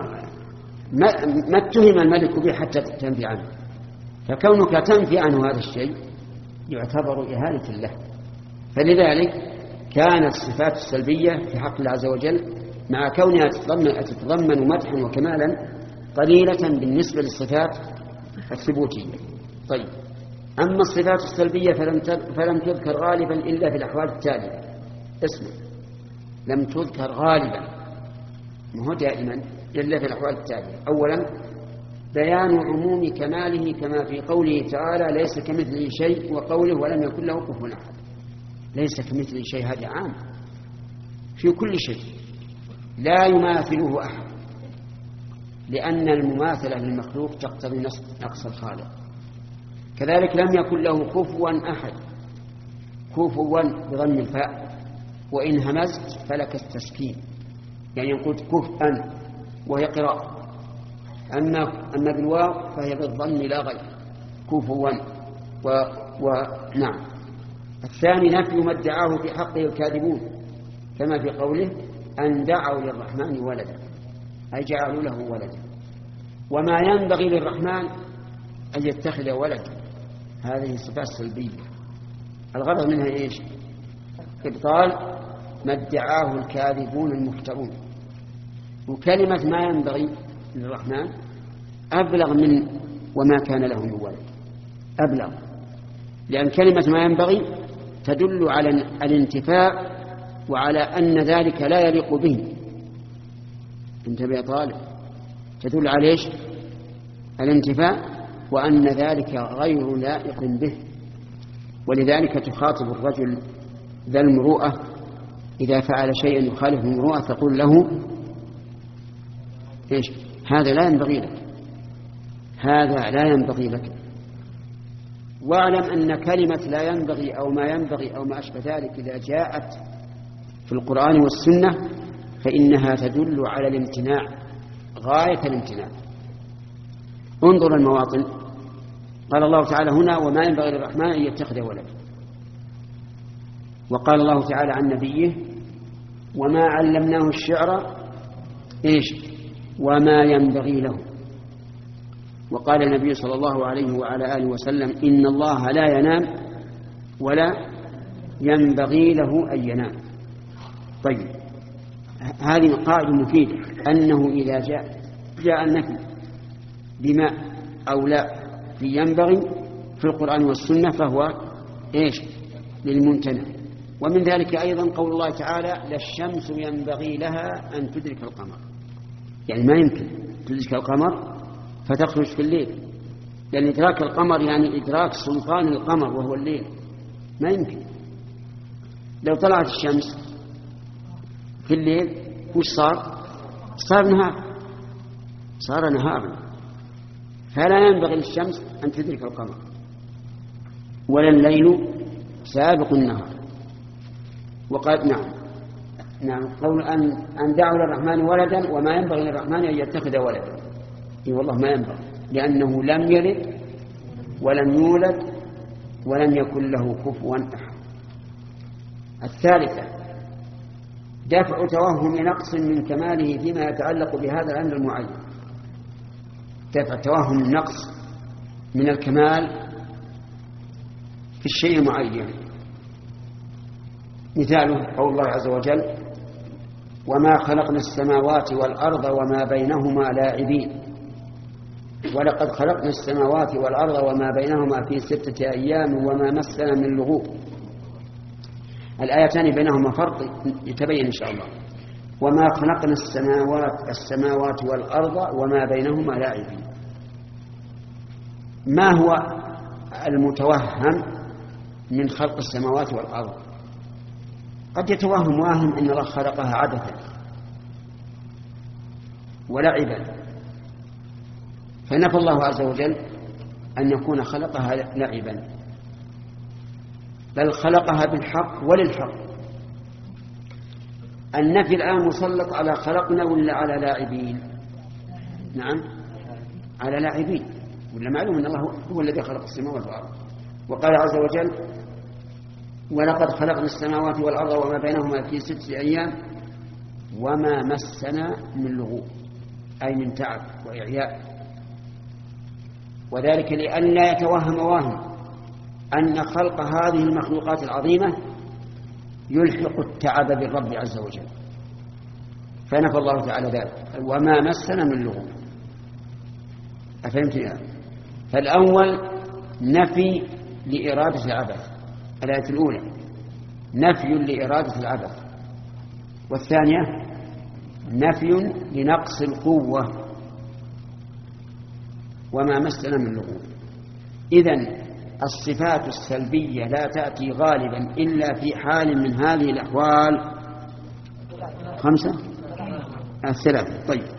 ما اتهم الملك به حتى تنفي عنه، فكونك تنفي عنه هذا الشيء يعتبر إهانة له. فلذلك كانت الصفات السلبية في حق الله عز وجل مع كونها تتضمن مدحا وكمالا قليلة بالنسبة للصفات الثبوتية. طيب أما الصفات السلبية فلم تذكر غالبا إلا في الأحوال التالية. اسمع، لم تذكر غالبا، ما هو دائما، إلا في الأحوال التالية. أولا بيان عموم كماله كما في قوله تعالى ليس كمثله شيء، وقوله ولم يكن له كفوا أحد. ليس كمثله شيء هذا عام في كل شيء، لا يماثله أحد، لأن المماثلة للمخلوق تقتضي نقص الخالق. كذلك لم يكن له كفوا أحد، كفوا بضم الفاء، وإن همزت فلك التسكين، يعني قلت كفءا وهي قراءة، أما بالواو فهي بالضم لا غير، كفوا نعم. الثاني نفي ما ادعاه في حقه الكاذبون كما في قوله أن دعوا للرحمن ولدا، أي جعلوا له ولدا، وما ينبغي للرحمن أن يتخذ ولدا. هذه صفات سلبية الغرض منها إيش؟ إبطال ما ادعاه الكاذبون المفترون. وكلمة ما ينبغي للرحمن أبلغ من وما كان له من ولد، أبلغ، لأن كلمة ما ينبغي تدل على الانتفاء وعلى أن ذلك لا يليق به. انتبه يا طالب، تدل على إيش؟ الانتفاء وأن ذلك غير لائق به. ولذلك تخاطب الرجل ذا المروءة إذا فعل شيئا يخالف المروءة تقول له إيش؟ هذا لا ينبغي لك، هذا لا ينبغي لك. واعلم أن كلمة لا ينبغي أو ما ينبغي أو ما أشبه ذلك إذا جاءت في القرآن والسنة فإنها تدل على الامتناع، غاية الامتناع. انظر المواطن، قال الله تعالى هنا وما ينبغي للرحمن أن يتخذ ولدا، وقال الله تعالى عن نبيه وما علمناه الشعر إيش؟ وما ينبغي له. وقال النبي صلى الله عليه وعلى آله وسلم إن الله لا ينام ولا ينبغي له أن ينام. طيب هذه قاعدة مفيدة، أنه إذا جاء النفي بما أو لا في ينبغي في القرآن والسنة فهو إيش؟ للممتنع. ومن ذلك أيضا قول الله تعالى لا الشمس ينبغي لها أن تدرك القمر، يعني ما يمكن تدرك القمر فتخرج في الليل، لأن إدراك القمر يعني إدراك سلطان القمر وهو الليل، ما يمكن. لو طلعت الشمس في الليل وش صار نهار، صار نهارا، فلا ينبغي للشمس أن تدرك القمر. ولا الليل سابق النهار. وقال نعم قول أن دعوا للرحمن ولدا وما ينبغي للرحمن أن يتخذ ولدا. إي والله ما ينبغي، لأنه لم يلد ولم يولد ولم يكن له كفوا أحد. الثالثة دفع توهم نقص من كماله فيما يتعلق بهذا الأمر المعين. دفع توهم النقص من الكمال في الشيء المعين. مثاله قول الله عز وجل: وما خلقنا السماوات والأرض وما بينهما لاعبين. ولقد خلقنا السماوات والأرض وما بينهما في 6 أيام وما مسنا من لغوب. الآيتان بينهما فرق يتبين إن شاء الله. وما خلقنا السماوات والأرض وما بينهما لاعبين. ما هو المتوهم من خلق السماوات والأرض؟ قد يتوهم واهم أن الله خلقها عبثا ولعبا، فنفى الله عز وجل أن يكون خلقها لعبا، بل خلقها بالحق وللحق. النفي الآن مسلط على خلقنا ولا على لاعبين؟ نعم على لاعبين، ولا معلوم أن الله هو الذي خلق السماوات والأرض. وقال عز وجل: ولقد خلقنا السماوات والأرض وما بينهما في 6 أيام وما مسنا من لغوب، أي من تعب وإعياء. وذلك لئلا يتوهم واهم أن خلق هذه المخلوقات العظيمة يلحق التعب بالرب عز وجل، فنفى الله تعالى ذلك: وما مسنا من لغوب. أفهمت يا؟ فالأول نفي لإرادة العبث، الآية الأولى نفي لإرادة العبث، والثانية نفي لنقص القوة وما مسنا من لغوب. إذن الصفات السلبية لا تأتي غالبا إلا في حال من هذه الأحوال 5 3. طيب،